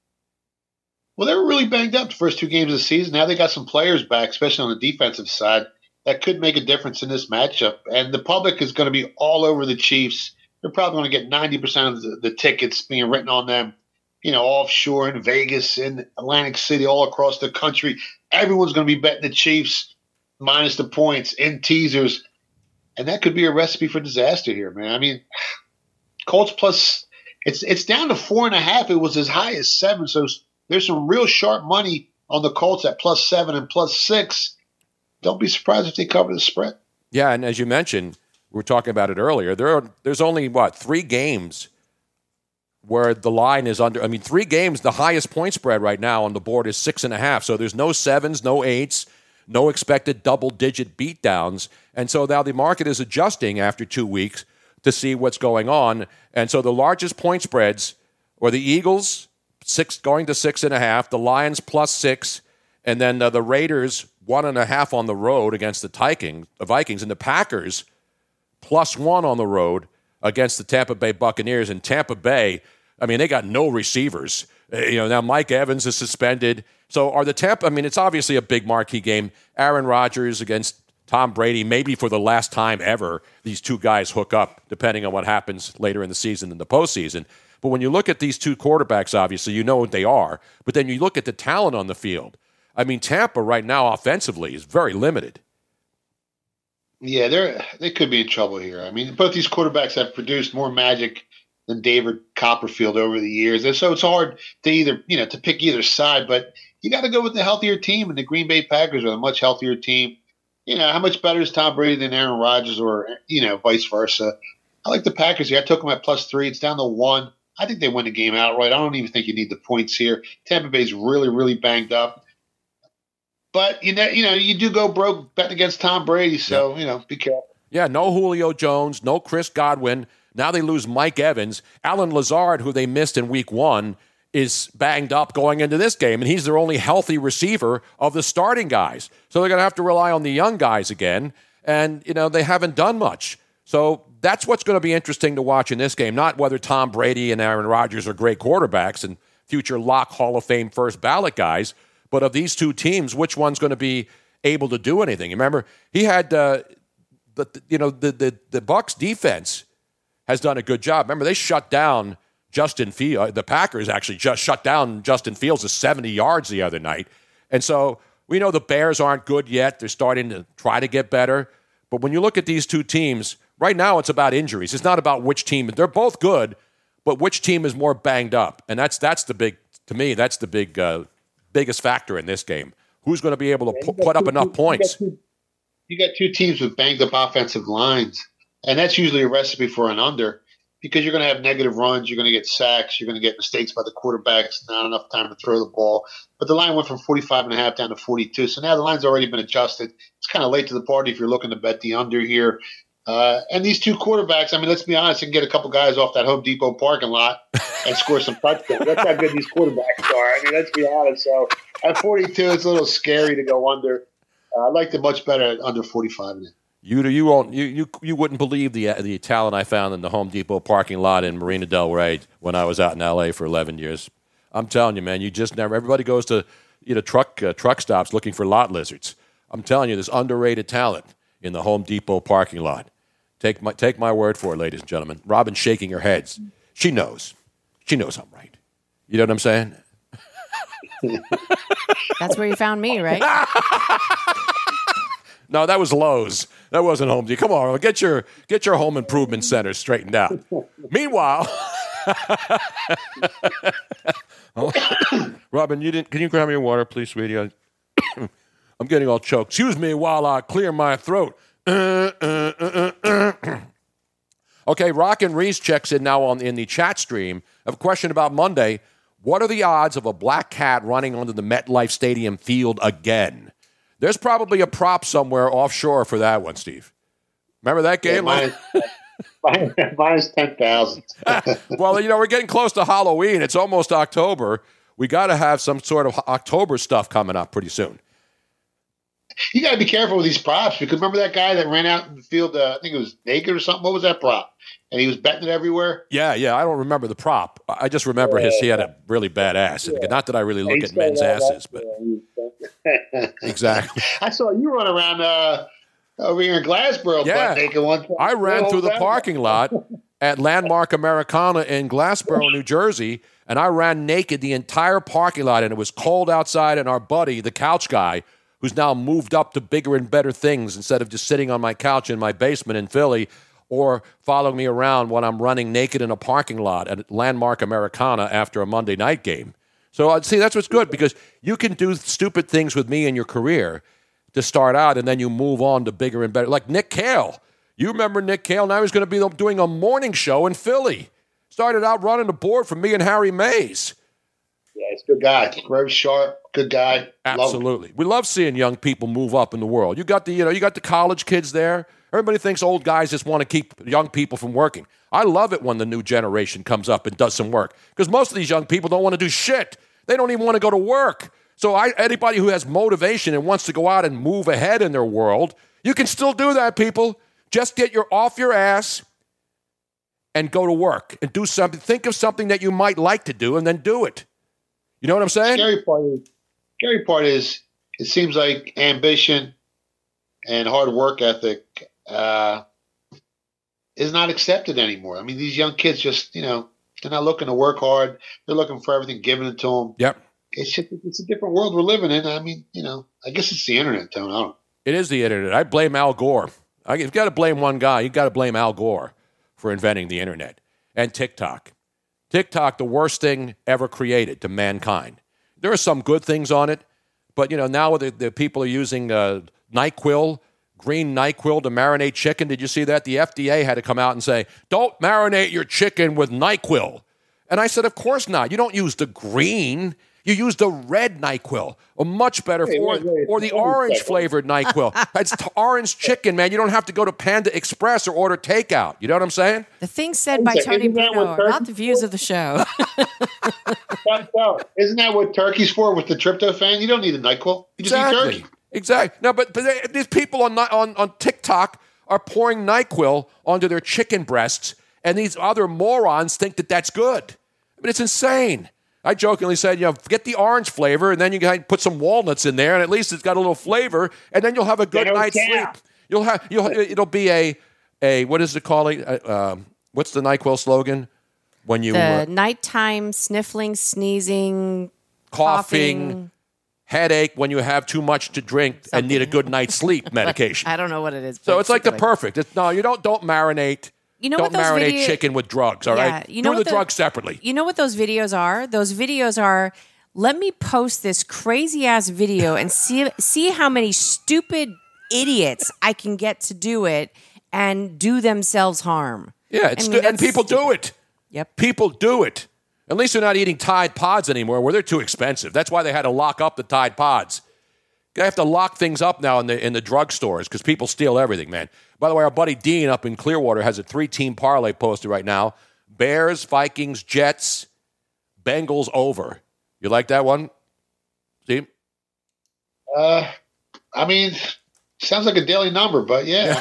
Well, they were really banged up the first 2 games of the season. Now they got some players back, especially on the defensive side, that could make a difference in this matchup. And the public is going to be all over the Chiefs. They're probably going to get 90% of the tickets being written on them, offshore in Vegas, in Atlantic City, all across the country. Everyone's going to be betting the Chiefs minus the points in teasers. And that could be a recipe for disaster here, man. I mean, Colts plus, it's down to 4.5. It was as high as 7. So there's some real sharp money on the Colts at +7 and +6. Don't be surprised if they cover the spread. Yeah, and as you mentioned, we were talking about it earlier, there's only, 3 games where the line is under. I mean, 3 games, the highest point spread right now on the board is 6.5. So there's no 7s, no 8s, no expected double-digit beatdowns. And so now the market is adjusting after 2 weeks to see what's going on. And so the largest point spreads were the Eagles, 6 going to 6.5, the Lions +6, and then the Raiders 1.5 on the road against the Vikings, and the Packers +1 on the road against the Tampa Bay Buccaneers. And Tampa Bay, I mean, they got no receivers. Now Mike Evans is suspended. So it's obviously a big marquee game. Aaron Rodgers against Tom Brady, maybe for the last time ever, these 2 guys hook up, depending on what happens later in the season and the postseason. But when you look at these 2 quarterbacks, obviously, you know what they are. But then you look at the talent on the field. I mean, Tampa right now offensively is very limited. Yeah, they could be in trouble here. I mean, both these quarterbacks have produced more magic than David Copperfield over the years. And so it's hard to to pick either side, but you got to go with the healthier team, and the Green Bay Packers are a much healthier team. How much better is Tom Brady than Aaron Rodgers, or, vice versa? I like the Packers here. I took them at +3. It's down to 1. I think they win the game outright. I don't even think you need the points here. Tampa Bay's really, really banged up. But, you do go broke betting against Tom Brady, so, be careful. Yeah, no Julio Jones, no Chris Godwin. Now they lose Mike Evans. Alan Lazard, who they missed in week 1, is banged up going into this game, and he's their only healthy receiver of the starting guys. So they're going to have to rely on the young guys again, and, they haven't done much. So that's what's going to be interesting to watch in this game, not whether Tom Brady and Aaron Rodgers are great quarterbacks and future lock Hall of Fame first ballot guys, but of these 2 teams, which one's going to be able to do anything? Remember, he had the Bucs defense has done a good job. Remember, they shut down Justin Fields. The Packers actually just shut down Justin Fields to 70 yards the other night. And so we know the Bears aren't good yet. They're starting to try to get better. But when you look at these 2 teams, right now it's about injuries. It's not about which team. They're both good, but which team is more banged up? And that's the big, to me, that's the biggest factor in this game. Who's going to be able to put up enough points? You got 2 teams with banged up offensive lines, and that's usually a recipe for an under, because you're going to have negative runs, you're going to get sacks, you're going to get mistakes by the quarterbacks, not enough time to throw the ball. But the line went from 45.5 down to 42, so now the line's already been adjusted. It's kind of late to the party if you're looking to bet the under here. And these 2 quarterbacks, I mean, let's be honest, and get a couple guys off that Home Depot parking lot and score some touchdowns. That's how good these quarterbacks are. I mean, let's be honest. So at 42, it's a little scary to go under. I liked it much better at under 45. You wouldn't believe the talent I found in the Home Depot parking lot in Marina Del Rey when I was out in L.A. for 11 years. I'm telling you, man, you just never. Everybody goes to truck stops looking for lot lizards. I'm telling you, there's underrated talent in the Home Depot parking lot. Take my word for it, ladies and gentlemen. Robin's shaking her head. She knows. She knows I'm right. You know what I'm saying? That's where you found me, right? No, that was Lowe's. That wasn't Home Depot. Come on, get your home improvement center straightened out. Meanwhile, Robin, can you grab me a water, please, sweetie? I'm getting all choked. Excuse me while I clear my throat. Okay, Rockin' Reese checks in now in the chat stream. I have a question about Monday. What are the odds of a black cat running onto the MetLife Stadium field again? There's probably a prop somewhere offshore for that one, Steve. Remember that game? Minus 10,000. Well, we're getting close to Halloween. It's almost October. we got to have some sort of October stuff coming up pretty soon. You got to be careful with these props because remember that guy that ran out in the field, I think it was naked or something? What was that prop? And he was betting it everywhere? Yeah. I don't remember the prop. I just remember he had a really bad ass. Yeah. Not that I really look at men's asses, but exactly. I saw you run around over here in Glassboro butt naked one time. I ran through the parking lot at Landmark Americana in Glassboro, New Jersey, and I ran naked the entire parking lot, and it was cold outside, and our buddy, the couch guy, who's now moved up to bigger and better things instead of just sitting on my couch in my basement in Philly or following me around when I'm running naked in a parking lot at Landmark Americana after a Monday night game. So, see, that's what's good because you can do stupid things with me in your career to start out, and then you move on to bigger and better. Like Nick Cale. You remember Nick Cale? Now he's going to be doing a morning show in Philly. Started out running the board for me and Harry Mays. Yeah, he's a good guy. Very sharp, good guy. Absolutely. We love seeing young people move up in the world. You got the college kids there. Everybody thinks old guys just want to keep young people from working. I love it when the new generation comes up and does some work because most of these young people don't want to do shit. They don't even want to go to work. So anybody who has motivation and wants to go out and move ahead in their world, you can still do that, people. Just get off your ass and go to work and do something. Think of something that you might like to do and then do it. You know what I'm saying? Scary part is it seems like ambition and hard work ethic is not accepted anymore. I mean, these young kids just, they're not looking to work hard. They're looking for everything given to them. Yep. It's a different world we're living in. I mean, I guess it's the internet, Tone. I don't know. It is the internet. I blame Al Gore. If you've got to blame one guy, you've got to blame Al Gore for inventing the internet and TikTok. TikTok, the worst thing ever created to mankind. There are some good things on it, but now the people are using NyQuil, green NyQuil to marinate chicken. Did you see that? The FDA had to come out and say, don't marinate your chicken with NyQuil. And I said, of course not. You don't use the green. You use the red NyQuil, a much better or the orange-flavored NyQuil. It's orange chicken, man. You don't have to go to Panda Express or order takeout. You know what I'm saying? The things said by Tony Bruno are not the views of the show. Isn't that what turkey's for with the tryptophan? You don't need a NyQuil. You just eat turkey. Exactly. No, but these people on TikTok are pouring NyQuil onto their chicken breasts, and these other morons think that that's good. I mean, it's insane. I jokingly said, get the orange flavor, and then you can put some walnuts in there, and at least it's got a little flavor, and then you'll have a good night's sleep. It'll be a what is it called? What's the NyQuil slogan? When you nighttime sniffling, sneezing, coughing, headache when you have too much to drink and need a good night's sleep medication. I don't know what it is. So it's like the perfect. You don't marinate. Don't marinate chicken with drugs, all right? Do the drugs separately. You know what those videos are? Those videos are, let me post this crazy-ass video and see how many stupid idiots I can get to do it and do themselves harm. Yeah, and people do it. Yep. People do it. At least they're not eating Tide Pods anymore where they're too expensive. That's why they had to lock up the Tide Pods. They have to lock things up now in the drugstores because people steal everything, man. By the way, our buddy Dean up in Clearwater has a 3-team parlay posted right now. Bears, Vikings, Jets, Bengals over. You like that one, Steve? I mean, sounds like a daily number, but yeah.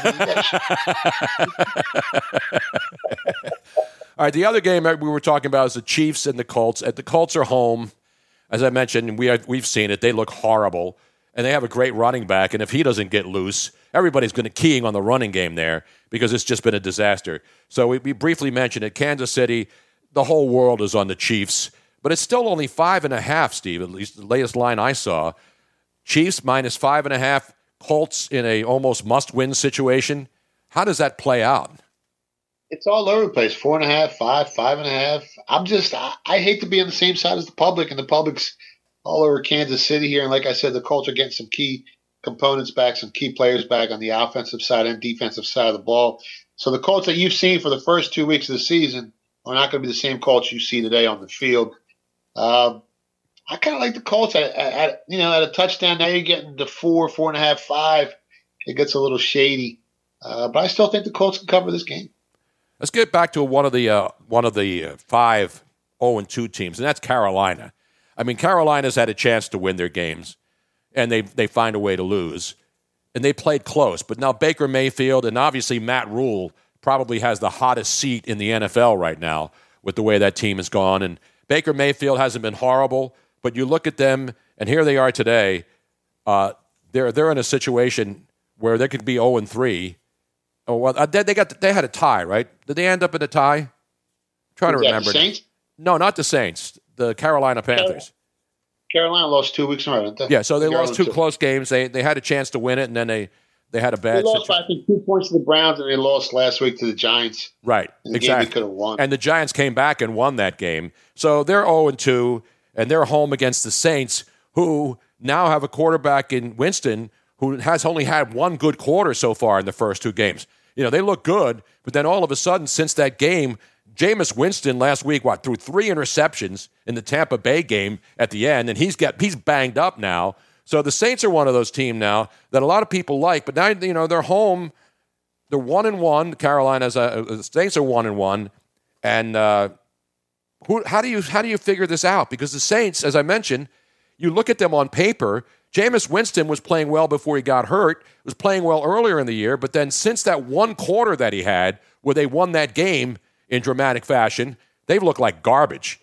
All right, the other game we were talking about is the Chiefs and the Colts. The Colts are home. As I mentioned, we've seen it. They look horrible. And they have a great running back, and if he doesn't get loose, everybody's going to keying on the running game there because it's just been a disaster. So we briefly mentioned it. Kansas City, the whole world is on the Chiefs, but it's still only 5.5, Steve, at least the latest line I saw. Chiefs minus 5.5, Colts in a almost must-win situation. How does that play out? It's all over the place. 4.5, 5, 5.5. I hate to be on the same side as the public, and the public's all over Kansas City here. And like I said, the Colts are getting some key components back, some key players back on the offensive side and defensive side of the ball. So the Colts that you've seen for the first 2 weeks of the season are not going to be the same Colts you see today on the field. I kind of like the Colts at a touchdown. Now you're getting to 4, 4.5, 5. It gets a little shady. But I still think the Colts can cover this game. Let's get back to one of the 5 0-2 teams, and that's Carolina. I mean, Carolina's had a chance to win their games, and they find a way to lose. And they played close. But now Baker Mayfield and obviously Matt Rule probably has the hottest seat in the NFL right now with the way that team has gone. And Baker Mayfield hasn't been horrible, but you look at them, and here they are today. They're in a situation where they could be 0-3. Oh well, they had a tie, right? Did they end up in a tie? I'm trying to remember. The Saints? No, not the Saints. The Carolina Panthers. Carolina lost 2 weeks in a row, didn't they? Yeah, so they lost two close games. They had a chance to win it, and then they had a bad situation. They lost by, I think, 2 points to the Browns, and they lost last week to the Giants. Right, exactly. They could have won. And the Giants came back and won that game. So they're 0-2, and they're home against the Saints, who now have a quarterback in Winston who has only had one good quarter so far in the first 2 games. You know, they look good, but then all of a sudden, since that game, Jameis Winston last week, threw 3 interceptions in the Tampa Bay game at the end, and he's banged up now. So the Saints are one of those teams now that a lot of people like, but now, you know, they're home. They're 1-1. Carolina's the Saints are 1-1, and how do you figure this out? Because the Saints, as I mentioned, you look at them on paper. Jameis Winston was playing well before he got hurt, was playing well earlier in the year, but then since that one quarter that he had where they won that game in dramatic fashion, they've looked like garbage.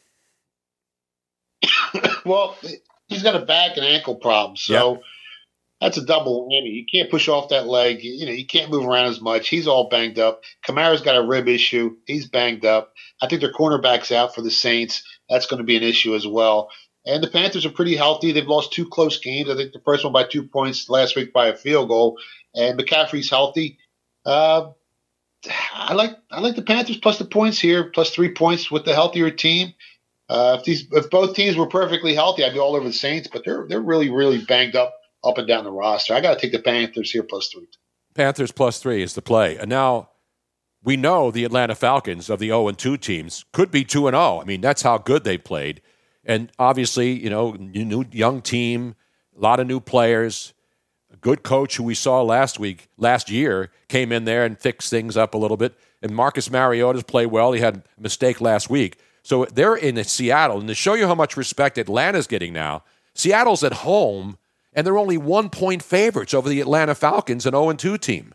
Well, he's got a back and ankle problem, so that's a double whammy. You can't push off that leg. You know, you can't move around as much. He's all banged up. Kamara's got a rib issue. He's banged up. I think their cornerback's out for the Saints. That's going to be an issue as well. And the Panthers are pretty healthy. They've lost 2 close games. I think the first one by 2 points, last week by a field goal. And McCaffrey's healthy. I like the Panthers plus the points here, plus 3 points with the healthier team. If both teams were perfectly healthy, I'd be all over the Saints. But they're really, really banged up and down the roster. I got to take the Panthers here plus 3. Panthers plus 3 is the play. And now we know the Atlanta Falcons of the 0-2 teams could be 2-0. I mean, that's how good they played. And obviously, you know, new young team, a lot of new players, a good coach who we saw last year came in there and fixed things up a little bit. And Marcus Mariota's played well. He had a mistake last week. So they're in Seattle. And to show you how much respect Atlanta's getting now, Seattle's at home, and they're only 1-point favorites over the Atlanta Falcons, an 0-2 team.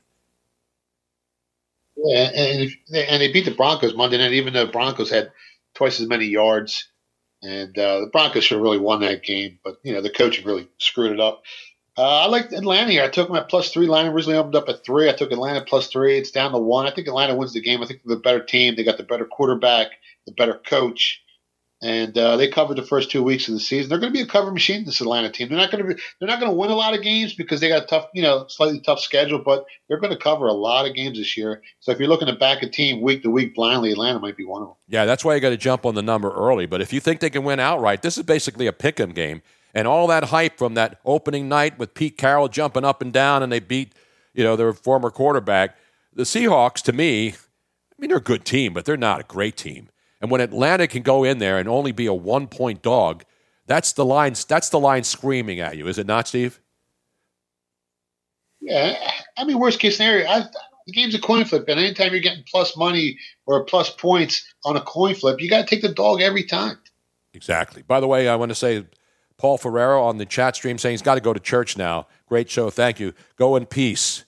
Yeah, and they beat the Broncos Monday night, even though the Broncos had twice as many yards. And the Broncos should have really won that game, but, you know, the coaching really screwed it up. I like Atlanta here. I took them at plus 3. Line originally opened up at 3. I took Atlanta plus 3. It's down to 1. I think Atlanta wins the game. I think they're the better team. They got the better quarterback, the better coach, and they covered the first 2 weeks of the season. They're going to be a cover machine, this Atlanta team. They're not going to win a lot of games because they got a tough, you know, slightly tough schedule, but they're going to cover a lot of games this year. So if you're looking to back a team week to week blindly, Atlanta might be one of them. Yeah, that's why you got to jump on the number early. But if you think they can win outright, this is basically a pick'em game. And all that hype from that opening night with Pete Carroll jumping up and down and they beat, you know, their former quarterback. The Seahawks, to me, I mean, they're a good team, but they're not a great team. And when Atlanta can go in there and only be a 1-point dog, that's the line screaming at you, is it not, Steve? Yeah, I mean, worst case scenario, the game's a coin flip, and anytime you're getting plus money or plus points on a coin flip, you got to take the dog every time. Exactly. By the way, I want to say Paul Ferrero on the chat stream saying he's got to go to church now. Great show. Thank you. Go in peace.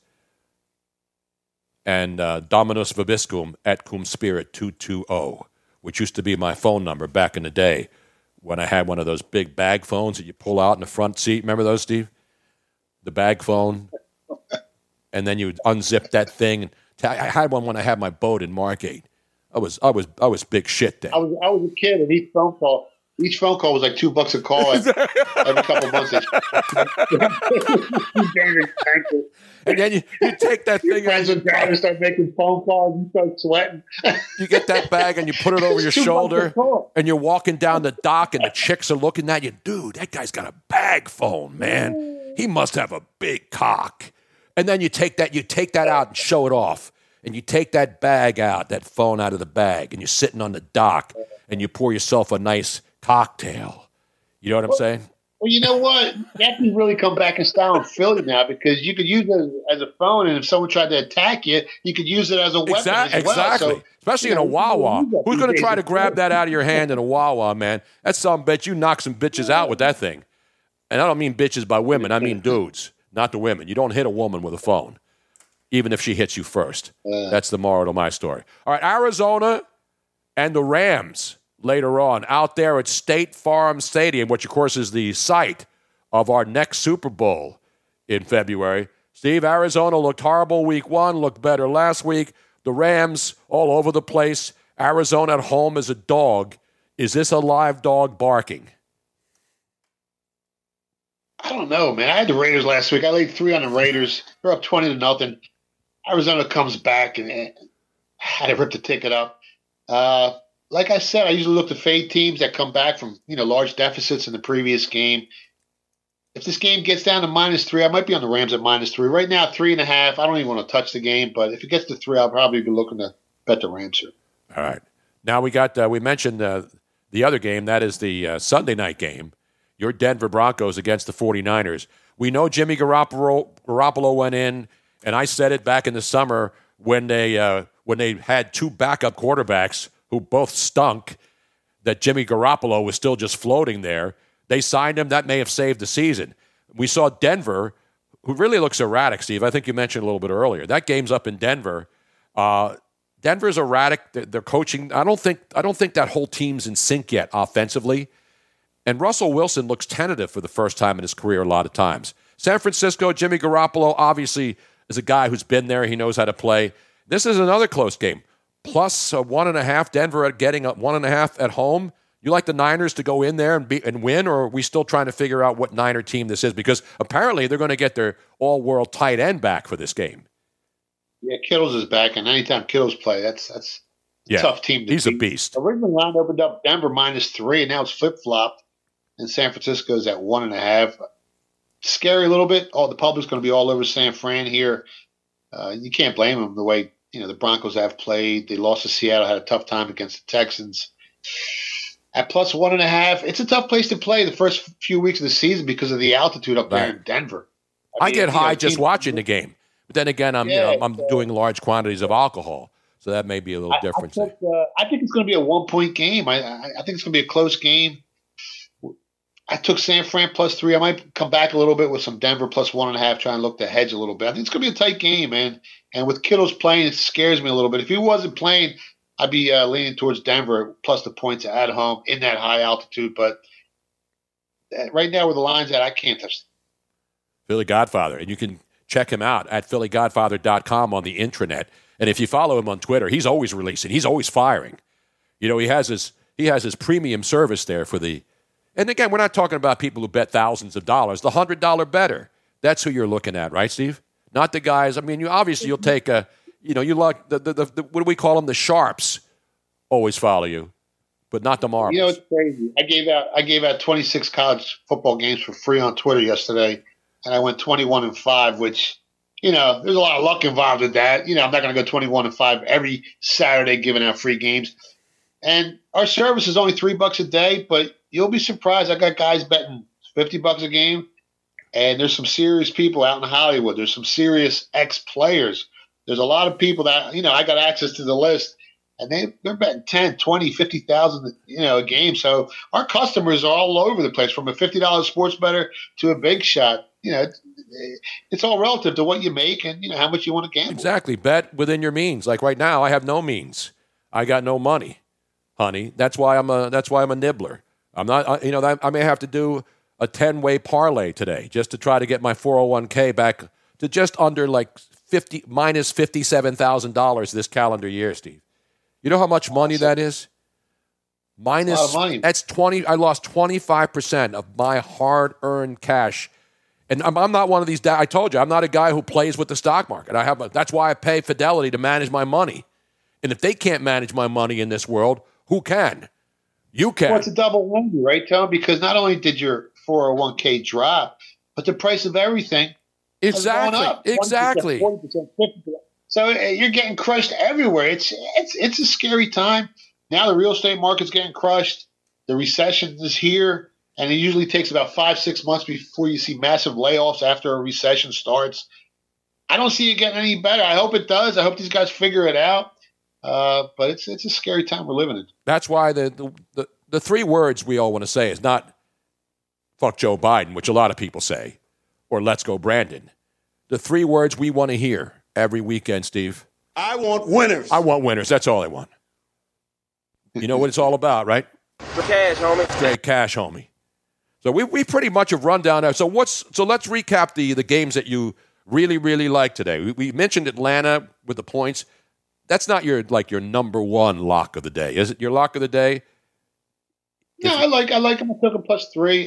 And Dominus Vobiscum et cum spirit 220, which used to be my phone number back in the day when I had one of those big bag phones that you pull out in the front seat. Remember those, Steve? The bag phone. And then you would unzip that thing. I had one when I had my boat in Margate. I was big shit then. I was a kid, and each phone call was like $2 a call every couple of months. And then you take that thing. Friends and drivers start making phone calls and start sweating. You get that bag and you put it over your shoulder, and you're walking down the dock, and the chicks are looking at you. Dude, that guy's got a bag phone, man. He must have a big cock. And then you take that out and show it off. And you take that bag out, that phone out of the bag, and you're sitting on the dock, and you pour yourself a nice cocktail. You know what I'm saying? Well, you know what? That can really come back in style in Philly now because you could use it as a phone, and if someone tried to attack you, you could use it as a weapon as well. Exactly. So, especially in a Wawa. Who's going to try to grab that out of your hand in a Wawa, man? That's some bitch. You knock some bitches out with that thing. And I don't mean bitches by women. I mean dudes, not the women. You don't hit a woman with a phone, even if she hits you first. That's the moral of my story. All right, Arizona and the Rams later on out there at State Farm Stadium, which, of course, is the site of our next Super Bowl in February. Steve, Arizona looked horrible week one, looked better last week. The Rams all over the place. Arizona at home as a dog. Is this a live dog barking? I don't know, man. I had the Raiders last week. I laid 3 on the Raiders. They're up 20-0. Arizona comes back and had to rip the ticket up. Like I said, I usually look to fade teams that come back from large deficits in the previous game. If this game gets down to -3, I might be on the Rams at -3. Right now, 3.5. I don't even want to touch the game, but if it gets to 3, I'll probably be looking to bet the Rams here. All right. Now we mentioned the other game. That is the Sunday night game. Your Denver Broncos against the 49ers. We know Jimmy Garoppolo went in, and I said it back in the summer when they had 2 backup quarterbacks who both stunk, that Jimmy Garoppolo was still just floating there. They signed him. That may have saved the season. We saw Denver, who really looks erratic, Steve. I think you mentioned a little bit earlier. That game's up in Denver. Denver's erratic. They're coaching. I don't think that whole team's in sync yet offensively. And Russell Wilson looks tentative for the first time in his career a lot of times. San Francisco, Jimmy Garoppolo obviously is a guy who's been there. He knows how to play. This is another close game. Plus 1.5, Denver getting up 1.5 at home. You like the Niners to go in there and win, or are we still trying to figure out what Niner team this is? Because apparently they're going to get their all-world tight end back for this game. Yeah, Kittles is back, and anytime Kittles play, that's a tough team to beat. He's a beast. Originally, line opened up Denver -3, and now it's flip-flopped, and San Francisco's at 1.5. Scary a little bit. The public's going to be all over San Fran here. You can't blame them the way the Broncos have played. They lost to Seattle, had a tough time against the Texans. At plus 1.5, it's a tough place to play the first few weeks of the season because of the altitude up there in Denver. I get high just watching the game, but then again, I'm doing large quantities of alcohol, so that may be a little different. I think it's going to be a 1-point game. I think it's going to be a close game. I took San Fran +3. I might come back a little bit with some Denver plus 1.5, try and look to hedge a little bit. I think it's going to be a tight game, man. And with Kittles playing, it scares me a little bit. If he wasn't playing, I'd be leaning towards Denver plus the points at home in that high altitude. But right now where the line's at, I can't touch them. Philly Godfather. And you can check him out at phillygodfather.com on the intranet. And if you follow him on Twitter, he's always releasing. He's always firing. He has his premium service there for the – and again, we're not talking about people who bet thousands of dollars. The $100 better. That's who you're looking at, right, Steve? Not the guys. I mean, you'll take a – you like the what do we call them? The sharps always follow you, but not the marbles. It's crazy. I gave out 26 college football games for free on Twitter yesterday, and I went 21-5, which, there's a lot of luck involved with that. I'm not going to go 21-5 every Saturday giving out free games. And our service is only $3 a day, but you'll be surprised. I got guys betting $50 a game, and there's some serious people out in Hollywood. There's some serious ex-players. There's a lot of people that, I got access to the list, and they're betting 10, 20, 50,000, a game. So our customers are all over the place, from a $50 sports bettor to a big shot. It's all relative to what you make and, how much you want to gamble. Exactly. Bet within your means. Like right now, I have no means. I got no money, honey. That's why I'm a nibbler. I'm not, I may have to do a 10-way parlay today just to try to get my 401k back to just under minus $57,000 this calendar year, Steve. You know how much money that is? Minus, that's a lot of money. That's 20. I lost 25% of my hard-earned cash, and I'm not one of these. I told you, I'm not a guy who plays with the stock market. That's why I pay Fidelity to manage my money. And if they can't manage my money in this world, who can? You can. Well, it's a double whammy, right, Tom? Because not only did your 401k drop, but the price of everything. Exactly. 40%, 50%. So you're getting crushed everywhere. It's a scary time. Now the real estate market's getting crushed. The recession is here. and it usually takes about 5-6 months before you see massive layoffs after a recession starts. I don't see it getting any better. I hope it does. I hope these guys figure it out. But it's a scary time we're living in. That's why the 3 words we all want to say is not fuck Joe Biden, which a lot of people say, or let's go Brandon. The 3 words we want to hear every weekend, Steve. I want winners. I want winners. That's all I want. You know what it's all about, right? Cash, homie. Straight cash, homie. So we pretty much have run down there. So let's recap the games that you really, really like today. We mentioned Atlanta with the points. That's not your number one lock of the day. Is it your lock of the day? No, I like them. I took them +3.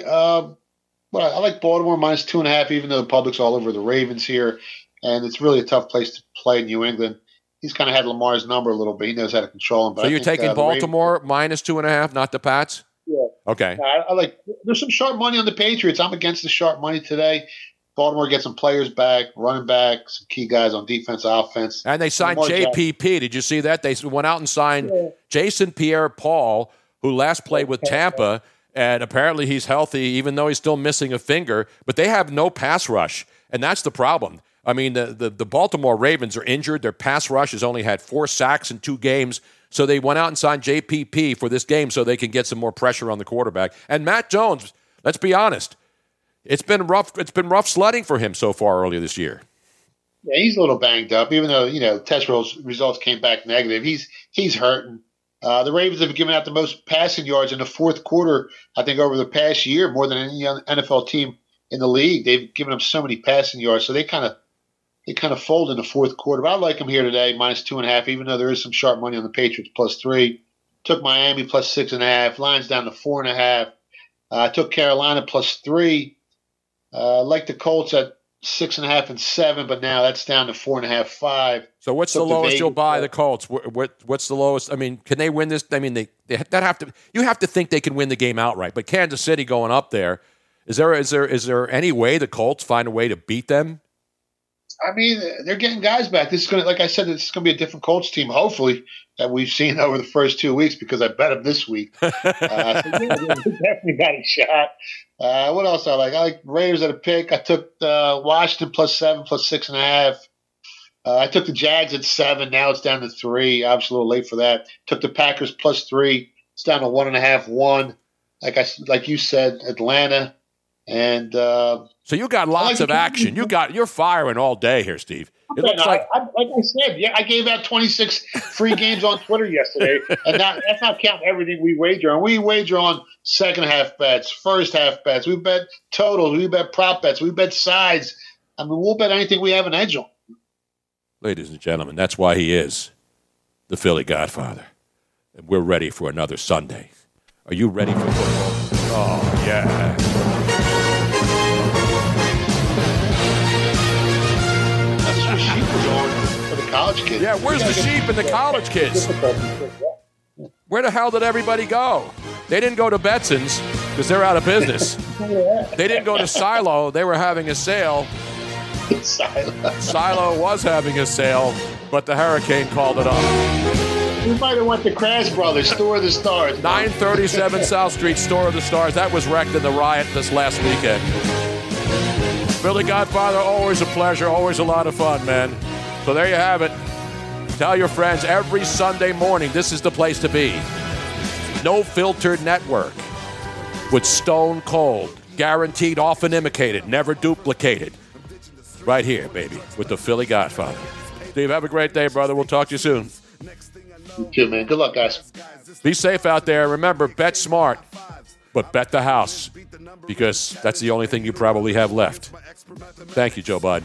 I like Baltimore -2.5, even though the public's all over the Ravens here, and it's really a tough place to play in New England. He's kind of had Lamar's number a little bit. He knows how to control him. But so you're taking Baltimore -2.5, not the Pats? Yeah. Okay. I like. There's some sharp money on the Patriots. I'm against the sharp money today. Baltimore gets some players back, running back, some key guys on defense, offense. And they signed JPP. Did you see that? They went out and signed Jason Pierre-Paul, who last played with Tampa, and apparently he's healthy, even though he's still missing a finger. But they have no pass rush, and that's the problem. I mean, the Baltimore Ravens are injured. Their pass rush has only had 4 sacks in 2 games. So they went out and signed JPP for this game so they can get some more pressure on the quarterback. And Matt Jones, let's be honest, it's been rough. It's been rough sledding for him so far earlier this year. Yeah, he's a little banged up, even though test results came back negative. He's hurting. The Ravens have given out the most passing yards in the fourth quarter, I think, over the past year, more than any NFL team in the league. They've given up so many passing yards, so they kind of fold in the fourth quarter. But I like them here today, -2.5, even though there is some sharp money on the Patriots +3. Took Miami +6.5. Lions down to 4.5. I took Carolina +3. Like the Colts at 6.5 and 7, but now that's down to 4.5, 5. So what's the lowest you'll buy the Colts? What's the lowest? I mean, can they win this? I mean, you have to think they can win the game outright. But Kansas City going up there, is there any way the Colts find a way to beat them? I mean, they're getting guys back. This is going to, like I said, this is going to be a different Colts team, hopefully, that we've seen over the first 2 weeks because I bet them this week. So yeah, they definitely got a shot. What else I like? I like Raiders at a pick. I took Washington +7, +6.5. I took the Jags at 7. Now it's down to 3. Obviously a little late for that. Took the Packers +3. It's down to 1.5, 1. Like you said, Atlanta. And so you got lots of action. You're firing all day here, Steve. It looks like I said, I gave out 26 free games on Twitter yesterday, and that's not counting everything we wager on. We wager on second half bets, first half bets. We bet totals. We bet prop bets. We bet sides. I mean, we'll bet anything we have an edge on. Ladies and gentlemen, that's why he is the Philly Godfather. And we're ready for another Sunday. Are you ready for football? Oh, yeah. For the college kids. Yeah, where's the sheep and the college kids? Where the hell did everybody go? They didn't go to Betson's because they're out of business. They didn't go to Silo. They were having a sale. Silo was having a sale, but the hurricane called it off. We might have went to Crash Brothers, Store of the Stars. 937 South Street, Store of the Stars. That was wrecked in the riot this last weekend. Philly Godfather, always a pleasure, always a lot of fun, man. So there you have it. Tell your friends every Sunday morning this is the place to be. No Filtered Network with Stone Cold. Guaranteed, often imitated, never duplicated. Right here, baby, with the Philly Godfather. Steve, have a great day, brother. We'll talk to you soon. You too, man. Good luck, guys. Be safe out there. Remember, bet smart, but bet the house, because that's the only thing you probably have left. Thank you, Joe Biden.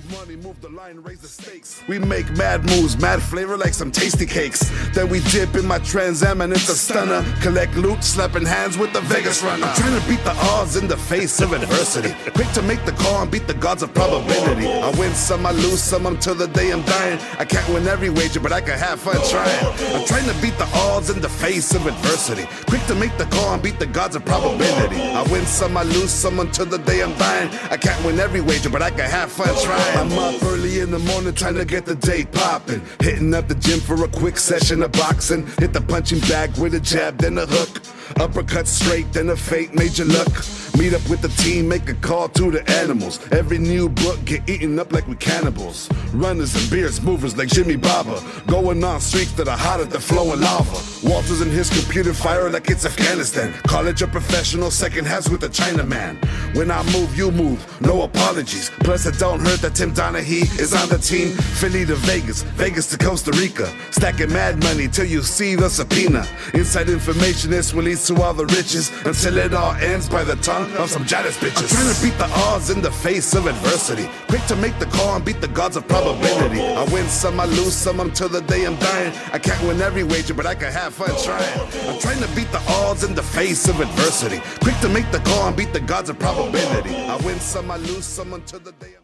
We make mad moves, mad flavor like some tasty cakes. Then we dip in my Trans Am and it's a stunner. Collect loot, slapping hands with the Vegas runner. I'm trying to beat the odds in the face of adversity. Quick to make the call and beat the gods of probability. I win some, I lose some until the day I'm dying. I can't win every wager, but I can have fun trying. I'm trying to beat the odds in the face of adversity. Quick to make the call and beat the gods of of probability. I win some, I lose some until the day I'm dying. I can't win every wager, but I can have fun trying. I'm up early in the morning trying to get the day popping. Hitting up the gym for a quick session of boxing. Hit the punching bag with a jab, then a hook. Uppercut straight, then a fake major look. Meet up with the team, make a call to the animals. Every new book get eaten up like we cannibals. Runners and beers, movers like Jimmy Baba. Going on streaks that are hotter than flowing lava. Walters in his computer fire like it's Afghanistan. College or professional, second halves with a Chinaman. When I move, you move, no apologies. Plus it don't hurt that Tim Donaghy is on the team. Philly to Vegas, Vegas to Costa Rica. Stacking mad money till you see the subpoena. Inside information is what leads to all the riches. Until it all ends by the tongue of some jealous bitches. I'm trying to beat the odds in the face of adversity. Quick to make the call and beat the gods of probability. I win some, I lose some until the day I'm dying. I can't win every wager, but I can have fun trying. I'm trying to beat the odds in the face of adversity. Quick to make the call and beat the gods of probability. I win some, I lose some until the day I'm dying.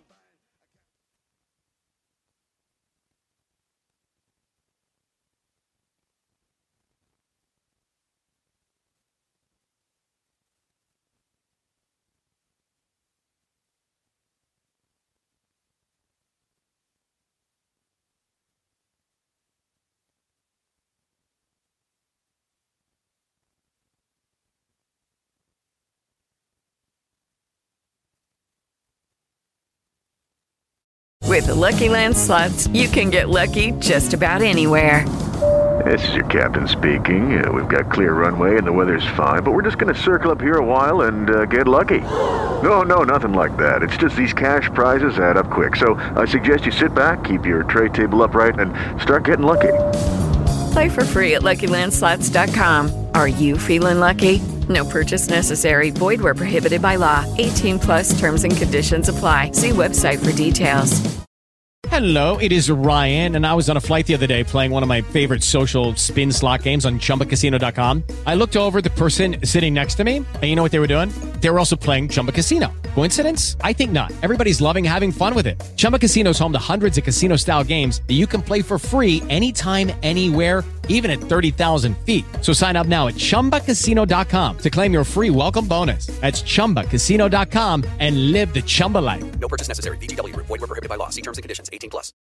With the Lucky Land Slots, you can get lucky just about anywhere. This is your captain speaking. We've got clear runway and the weather's fine, but we're just going to circle up here a while and get lucky. No, nothing like that. It's just these cash prizes add up quick. So I suggest you sit back, keep your tray table upright, and start getting lucky. Play for free at LuckyLandSlots.com. Are you feeling lucky? No purchase necessary. Void where prohibited by law. 18+ terms and conditions apply. See website for details. Hello, it is Ryan, and I was on a flight the other day playing one of my favorite social spin slot games on ChumbaCasino.com. I looked over at the person sitting next to me, and you know what they were doing? They were also playing Chumba Casino. Coincidence? I think not. Everybody's loving having fun with it. Chumba Casino is home to hundreds of casino-style games that you can play for free anytime, anywhere, even at 30,000 feet. So sign up now at ChumbaCasino.com to claim your free welcome bonus. That's ChumbaCasino.com and live the Chumba life. No purchase necessary. VGW Group. Void where prohibited by law. See terms and conditions. 18+.